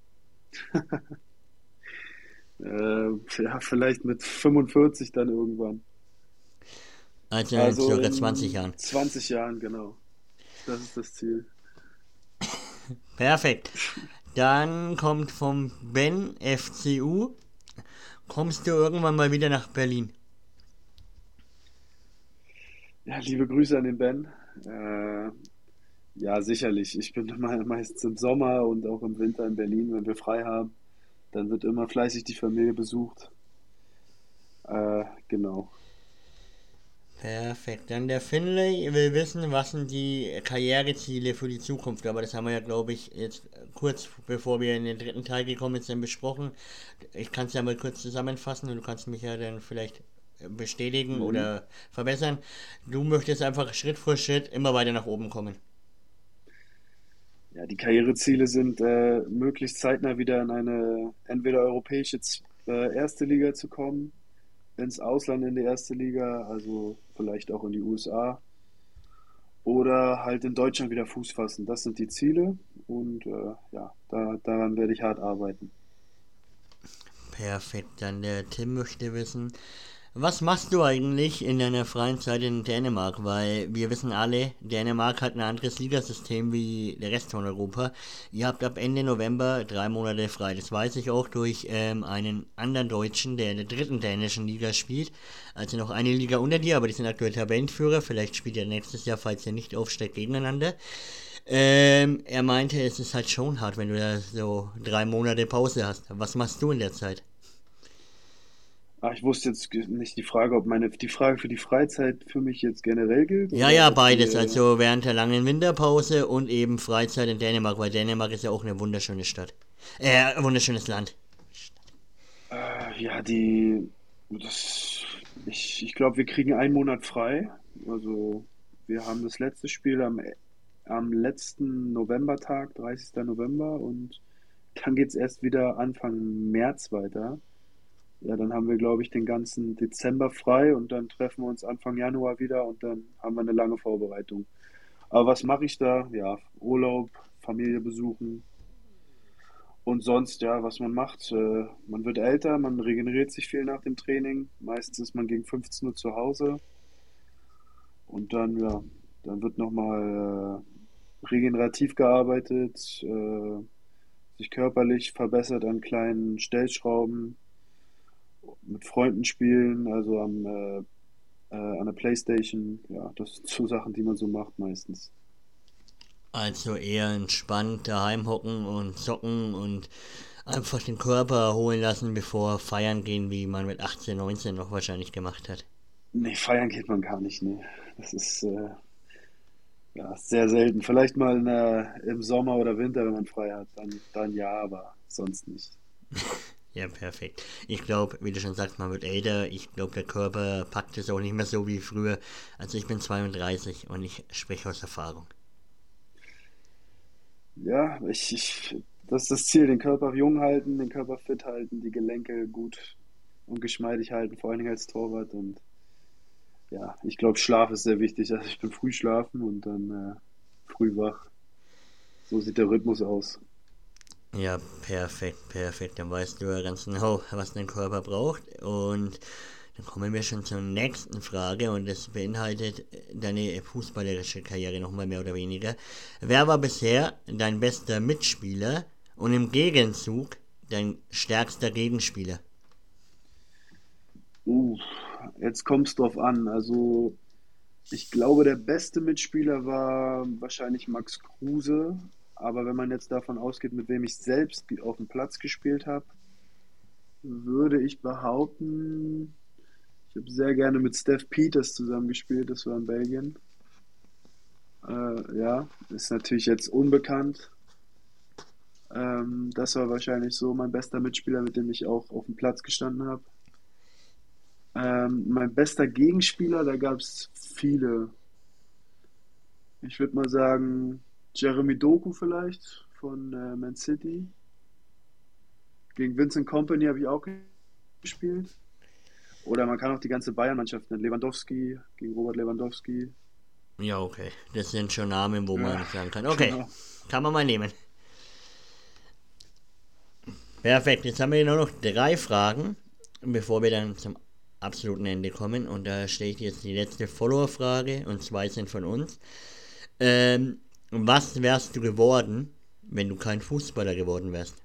Äh, ja, vielleicht mit fünfundvierzig dann irgendwann. Also in Also circa zwanzig in Jahren. zwanzig Jahren, genau. Das ist das Ziel. Perfekt. Dann kommt vom Ben F C U. Kommst du irgendwann mal wieder nach Berlin? Ja, liebe Grüße an den Ben. Äh, ja, sicherlich. Ich bin me- meistens im Sommer und auch im Winter in Berlin, wenn wir frei haben. Dann wird immer fleißig die Familie besucht. Äh, genau. Perfekt. Dann der Finlay will wissen, was sind die Karriereziele für die Zukunft. Aber das haben wir ja, glaube ich, jetzt kurz bevor wir in den dritten Teil gekommen sind, besprochen. Ich kann es ja mal kurz zusammenfassen und du kannst mich ja dann vielleicht bestätigen Mhm. oder verbessern. Du möchtest einfach Schritt für Schritt immer weiter nach oben kommen. Ja, die Karriereziele sind, äh, möglichst zeitnah wieder in eine entweder europäische Z- äh, erste Liga zu kommen, ins Ausland in die erste Liga, also vielleicht auch in die U S A, oder halt in Deutschland wieder Fuß fassen. Das sind die Ziele und äh, ja, da, daran werde ich hart arbeiten. Perfekt. Dann der Tim möchte wissen, was machst du eigentlich in deiner freien Zeit in Dänemark? Weil wir wissen alle, Dänemark hat ein anderes Ligasystem wie der Rest von Europa. Ihr habt ab Ende November drei Monate frei. Das weiß ich auch durch ähm, einen anderen Deutschen, der in der dritten dänischen Liga spielt. Also noch eine Liga unter dir, aber die sind aktuell Tabellenführer. Vielleicht spielt ihr nächstes Jahr, falls ihr nicht aufsteigt, gegeneinander. Ähm, er meinte, es ist halt schon hart, wenn du da so drei Monate Pause hast. Was machst du in der Zeit? Ah, ich wusste jetzt ge- nicht die Frage, ob meine die Frage für die Freizeit für mich jetzt generell gilt Ja, oder ja, ob die beides. äh, Also während der langen Winterpause und eben Freizeit in Dänemark, weil Dänemark ist ja auch eine wunderschöne Stadt. Äh, ein wunderschönes Land. äh, ja, die das ich ich glaube, wir kriegen einen Monat frei. Also wir haben das letzte Spiel am am letzten Novembertag, dreißigsten November und dann geht's erst wieder Anfang März weiter. Ja, dann haben wir, glaube ich, den ganzen Dezember frei und dann treffen wir uns Anfang Januar wieder und dann haben wir eine lange Vorbereitung. Aber was mache ich da? Ja, Urlaub, Familie besuchen und sonst, ja, was man macht. Äh, man wird älter, man regeneriert sich viel nach dem Training. Meistens ist man gegen fünfzehn Uhr zu Hause und dann, ja, dann wird nochmal äh, regenerativ gearbeitet, äh, sich körperlich verbessert an kleinen Stellschrauben, mit Freunden spielen, also am, äh, äh, an der Playstation. Ja, das sind so Sachen, die man so macht meistens. Also eher entspannt daheim hocken und zocken und einfach den Körper erholen lassen, bevor feiern gehen, wie man mit achtzehn, neunzehn noch wahrscheinlich gemacht hat. Nee, feiern geht man gar nicht, nee. Das ist äh, ja, sehr selten. Vielleicht mal in der, im Sommer oder Winter, wenn man frei hat, dann, dann ja, aber sonst nicht. Ja, perfekt. Ich glaube, wie du schon sagst, man wird älter. Ich glaube, der Körper packt es auch nicht mehr so wie früher. Also ich bin zweiunddreißig und ich spreche aus Erfahrung. Ja, ich, ich, das ist das Ziel, den Körper jung halten, den Körper fit halten, die Gelenke gut und geschmeidig halten, vor allen Dingen als Torwart. Und ja, ich glaube, Schlaf ist sehr wichtig. Also ich bin früh schlafen und dann äh, früh wach. So sieht der Rhythmus aus. Ja, perfekt, perfekt. Dann weißt du ja ganz genau, was dein Körper braucht. Und dann kommen wir schon zur nächsten Frage und das beinhaltet deine fußballerische Karriere nochmal mehr oder weniger. Wer war bisher dein bester Mitspieler und im Gegenzug dein stärkster Gegenspieler? Uh, Jetzt kommt es drauf an. Also ich glaube, der beste Mitspieler war wahrscheinlich Max Kruse. Aber wenn man jetzt davon ausgeht, mit wem ich selbst auf dem Platz gespielt habe, würde ich behaupten, ich habe sehr gerne mit Stef Peters zusammengespielt, das war in Belgien. Äh, ja, ist natürlich jetzt unbekannt. Ähm, das war wahrscheinlich so mein bester Mitspieler, mit dem ich auch auf dem Platz gestanden habe. Ähm, mein bester Gegenspieler, da gab es viele. Ich würde mal sagen, Jeremy Doku vielleicht von äh, Man City. Gegen Vincent Kompany habe ich auch gespielt. Oder man kann auch die ganze Bayern-Mannschaft nennen. Lewandowski gegen Robert Lewandowski. Ja, okay. Das sind schon Namen, wo Ja, man sagen kann, okay, genau. kann man mal nehmen. Perfekt, jetzt haben wir nur noch drei Fragen, bevor wir dann zum absoluten Ende kommen. Und da stelle ich jetzt die letzte Follower-Frage und zwei sind von uns. Ähm, was wärst du geworden, wenn du kein Fußballer geworden wärst?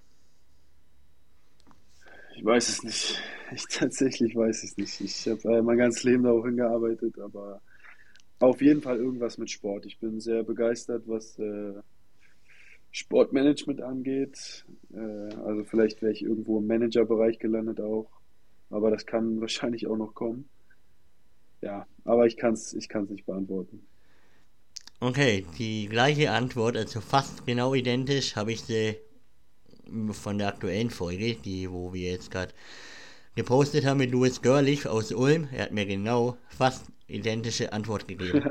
Ich weiß es nicht. Ich tatsächlich weiß es nicht. Ich habe äh, mein ganzes Leben darauf hingearbeitet, aber auf jeden Fall irgendwas mit Sport. Ich bin sehr begeistert, was äh, Sportmanagement angeht. Äh, also vielleicht wäre ich irgendwo im Managerbereich gelandet auch, aber das kann wahrscheinlich auch noch kommen. Ja, aber ich kann es ich kann's nicht beantworten. Okay, die gleiche Antwort, also fast genau identisch, habe ich sie von der aktuellen Folge, die wo wir jetzt gerade gepostet haben mit Louis Görlich aus Ulm. Er hat mir genau fast identische Antwort gegeben.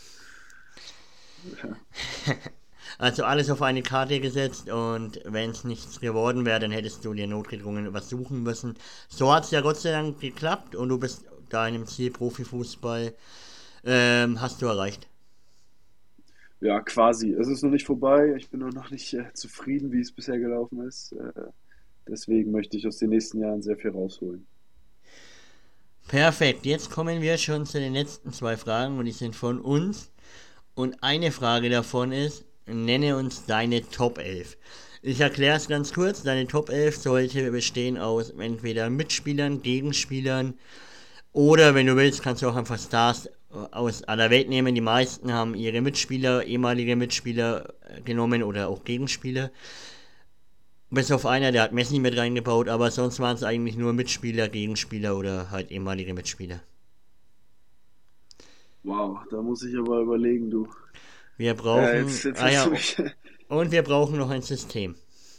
Also alles auf eine Karte gesetzt und wenn es nichts geworden wäre, dann hättest du dir notgedrungen was suchen müssen. So hat es ja Gott sei Dank geklappt und du bist deinem Ziel Profifußball ähm, hast du erreicht. Ja, quasi. Es ist noch nicht vorbei. Ich bin nur noch nicht äh, zufrieden, wie es bisher gelaufen ist. Äh, deswegen möchte ich aus den nächsten Jahren sehr viel rausholen. Perfekt, jetzt kommen wir schon zu den letzten zwei Fragen und die sind von uns. Und eine Frage davon ist, nenne uns deine Top elf. Ich erkläre es ganz kurz, deine Top elf sollte bestehen aus entweder Mitspielern, Gegenspielern oder wenn du willst, kannst du auch einfach Stars aus aller Welt nehmen. Die meisten haben ihre Mitspieler, ehemalige Mitspieler genommen oder auch Gegenspieler. Bis auf einer, der hat Messi mit reingebaut, aber sonst waren es eigentlich nur Mitspieler, Gegenspieler oder halt ehemalige Mitspieler. Wow, da muss ich aber überlegen, du. Wir Äh, brauchen, jetzt, jetzt ah hast ja, du mich. und wir brauchen noch ein System.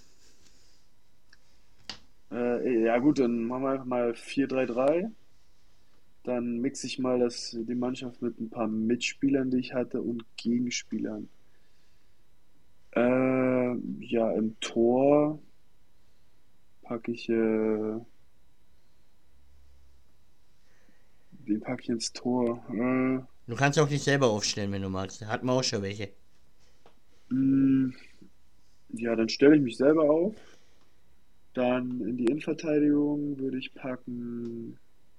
Äh, ja gut, dann machen wir einfach mal vier drei drei. Dann mixe ich mal das, die Mannschaft mit ein paar Mitspielern, die ich hatte, und Gegenspielern. Äh, ja, im Tor packe ich, äh, wen packe ich ins Tor? Äh, Du kannst auch dich selber aufstellen, wenn du magst. Da hat man auch schon welche. mh, ja, dann stelle ich mich selber auf. Dann in die Innenverteidigung würde ich packen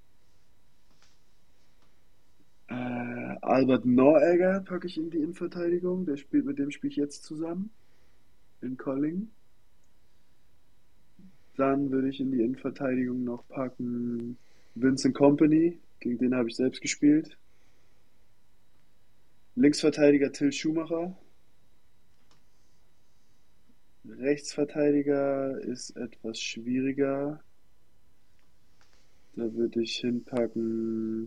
äh, Albert Noregger packe ich in die Innenverteidigung. Der spielt, mit dem spiele ich jetzt zusammen in Colling. Dann würde ich in die Innenverteidigung noch packen Vincent Kompany, gegen den habe ich selbst gespielt. Linksverteidiger Till Schumacher. Rechtsverteidiger ist etwas schwieriger. Da würde ich hinpacken.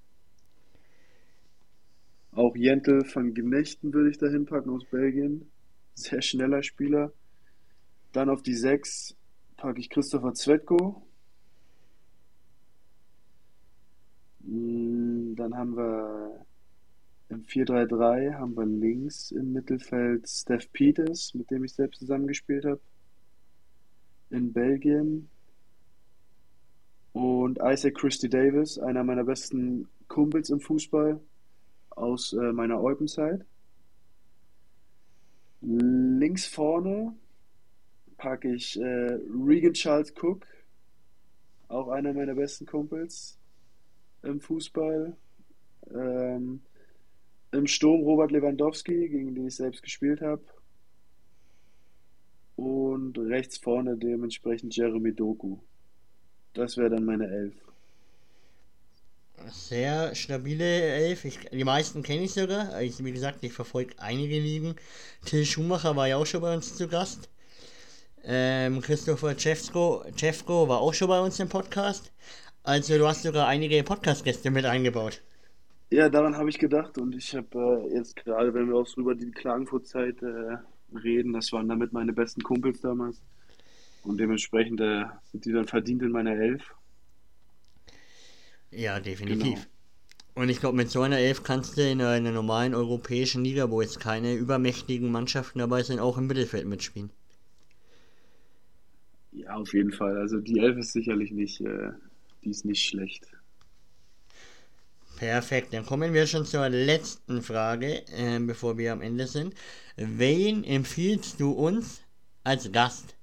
Auch Jentel van Gnechten würde ich da hinpacken aus Belgien. Sehr schneller Spieler. Dann auf die sechs packe ich Christopher Zvetko. Mm, Dann haben wir im vier drei drei haben wir links im Mittelfeld Steph Peters, mit dem ich selbst zusammengespielt habe, in Belgien. Und Isaac Christie Davis, einer meiner besten Kumpels im Fußball aus äh, meiner Eupenzeit. Links vorne packe ich äh, Regan Charles Cook, auch einer meiner besten Kumpels im Fußball. Ähm, Im Sturm Robert Lewandowski, gegen den ich selbst gespielt habe. Und rechts vorne dementsprechend Jeremy Doku. Das wäre dann meine Elf. Sehr stabile Elf. Ich, die meisten kenne ich sogar. Ich, wie gesagt, ich verfolge einige Ligen. Till Schumacher war ja auch schon bei uns zu Gast. Ähm, Christopher Cefko, Cefko war auch schon bei uns im Podcast. Also du hast sogar einige Podcast-Gäste mit eingebaut. Ja, daran habe ich gedacht und ich habe äh, jetzt gerade, wenn wir auch so über die Klagenfurt-Zeit äh, reden, das waren damit meine besten Kumpels damals und dementsprechend äh, sind die dann verdient in meiner Elf. Ja, Genau. definitiv. Und ich glaube, mit so einer Elf kannst du in einer normalen europäischen Liga, wo jetzt keine übermächtigen Mannschaften dabei sind, auch im Mittelfeld mitspielen. Ja, auf jeden Fall. Also die Elf ist sicherlich nicht, äh, die ist nicht schlecht. Perfekt, dann kommen wir schon zur letzten Frage, äh, bevor wir am Ende sind. Wen empfiehlst du uns als Gast?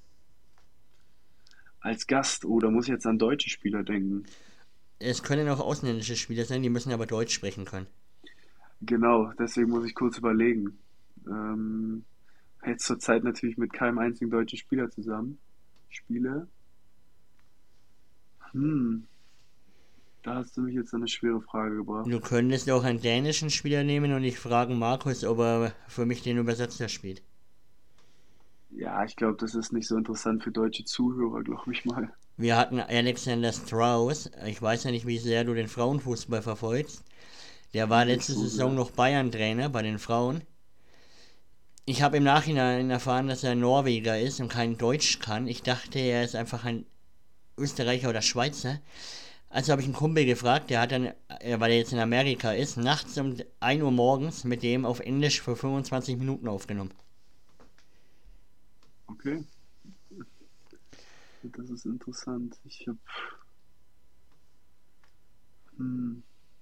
Als Gast, oh, da muss ich jetzt an deutsche Spieler denken. Es können auch ausländische Spieler sein, die müssen aber Deutsch sprechen können. Genau, deswegen muss ich kurz überlegen. Ähm, Jetzt zurzeit natürlich mit keinem einzigen deutschen Spieler zusammen spiele. Hm, Da hast du mich jetzt an eine schwere Frage Du gebracht. könntest auch einen dänischen Spieler nehmen und ich fragen Markus, ob er für mich den Übersetzer spielt. Ja, ich glaube, das ist nicht so interessant für deutsche Zuhörer, glaube ich mal. Wir hatten Alexander Strauss. Ich weiß ja nicht, wie sehr du den Frauenfußball verfolgst. Der war Nicht letzte so Saison sehr. noch Bayern-Trainer bei den Frauen. Ich habe im Nachhinein erfahren, dass er Norweger ist und kein Deutsch kann. Ich dachte, er ist einfach ein Österreicher oder Schweizer. Also habe ich einen Kumpel gefragt, der hat dann, äh, weil er jetzt in Amerika ist, nachts um ein Uhr morgens mit dem auf Englisch für fünfundzwanzig Minuten aufgenommen. Okay, das ist interessant. Ich habe, hm,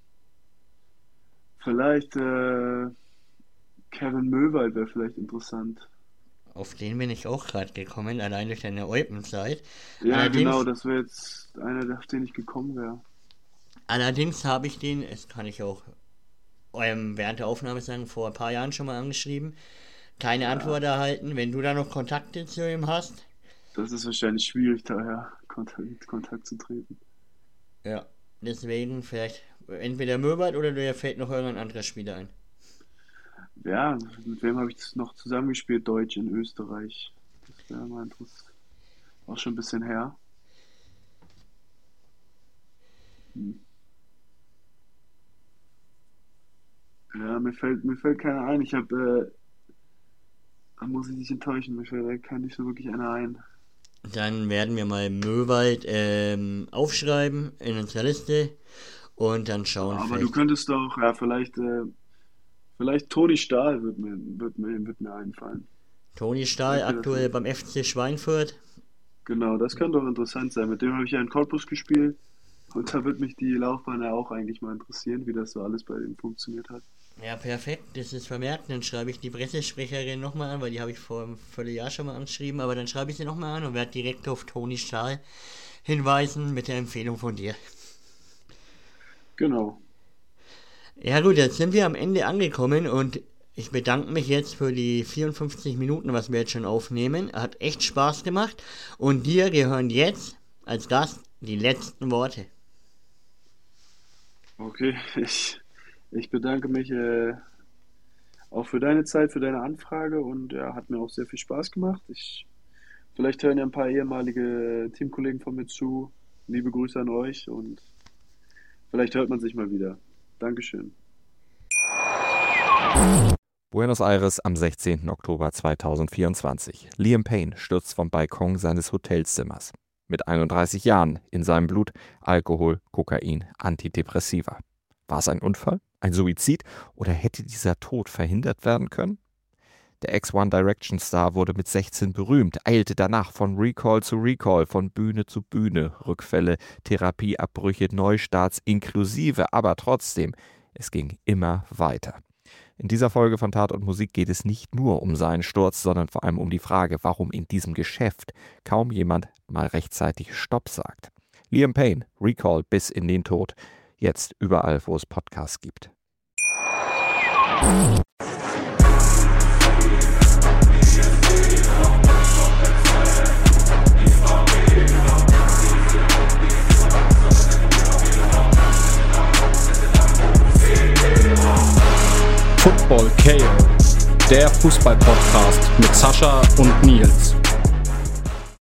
vielleicht äh, Kevin Möwald wäre vielleicht interessant. Auf den bin ich auch gerade gekommen, allein durch deine Eupenzeit. Ja, genau, Allerdings, das wäre jetzt einer, auf den ich gekommen wäre. allerdings habe ich den, das kann ich auch ähm, während der Aufnahme sagen, vor ein paar Jahren schon mal angeschrieben. Keine Ja, Antwort erhalten. Wenn du da noch Kontakte zu ihm hast, das ist wahrscheinlich schwierig, daher Kontakt, in Kontakt zu treten. ja, deswegen vielleicht entweder Möbert oder dir fällt noch irgendein anderer Spieler ein. Ja, mit wem habe ich das noch zusammengespielt? Deutsch in Österreich. Das wäre mal interessant. Auch schon ein bisschen her. Hm. Ja, mir fällt, mir fällt keiner ein. Ich habe, äh, da muss ich dich enttäuschen, mir fällt da kann nicht so wirklich einer ein. Dann werden wir mal Möwald ähm, aufschreiben in unserer Liste und dann schauen Aber du vielleicht. könntest doch, ja, vielleicht, äh, vielleicht Toni Stahl wird mir, wird mir, wird mir einfallen. Toni Stahl, Sagt dir das aktuell was? beim F C Schweinfurt. Genau, das könnte doch interessant sein. Mit dem habe ich ja in Cottbus gespielt. Und da wird mich die Laufbahn ja auch eigentlich mal interessieren, wie das so alles bei ihm funktioniert hat. Ja, perfekt, das ist vermerkt. Dann schreibe ich die Pressesprecherin nochmal an, weil die habe ich vor einem Vierteljahr schon mal angeschrieben. Aber dann schreibe ich sie nochmal an und werde direkt auf Toni Stahl hinweisen mit der Empfehlung von dir. Genau. Ja gut, jetzt sind wir am Ende angekommen und ich bedanke mich jetzt für die vierundfünfzig Minuten, was wir jetzt schon aufnehmen. Hat echt Spaß gemacht und dir gehören jetzt als Gast die letzten Worte. Okay, ich, ich bedanke mich äh, auch für deine Zeit, für deine Anfrage und ja, hat mir auch sehr viel Spaß gemacht. Ich, vielleicht hören ja ein paar ehemalige Teamkollegen von mir zu. Liebe Grüße an euch und vielleicht hört man sich mal wieder. Dankeschön. Buenos Aires am sechzehnten Oktober zweitausendvierundzwanzig. Liam Payne stürzt vom Balkon seines Hotelzimmers. Mit einunddreißig Jahren, in seinem Blut Alkohol, Kokain, Antidepressiva. War es ein Unfall, ein Suizid oder hätte dieser Tod verhindert werden können? Der Ex-One Direction Star wurde mit sechzehn berühmt, eilte danach von Recall zu Recall, von Bühne zu Bühne, Rückfälle, Therapieabbrüche, Neustarts inklusive, aber trotzdem, es ging immer weiter. In dieser Folge von Tat und Musik geht es nicht nur um seinen Sturz, sondern vor allem um die Frage, warum in diesem Geschäft kaum jemand mal rechtzeitig Stopp sagt. Liam Payne, Recall bis in den Tod. Jetzt überall, wo es Podcasts gibt. Football K O, der Fußball-Podcast mit Sascha und Nils.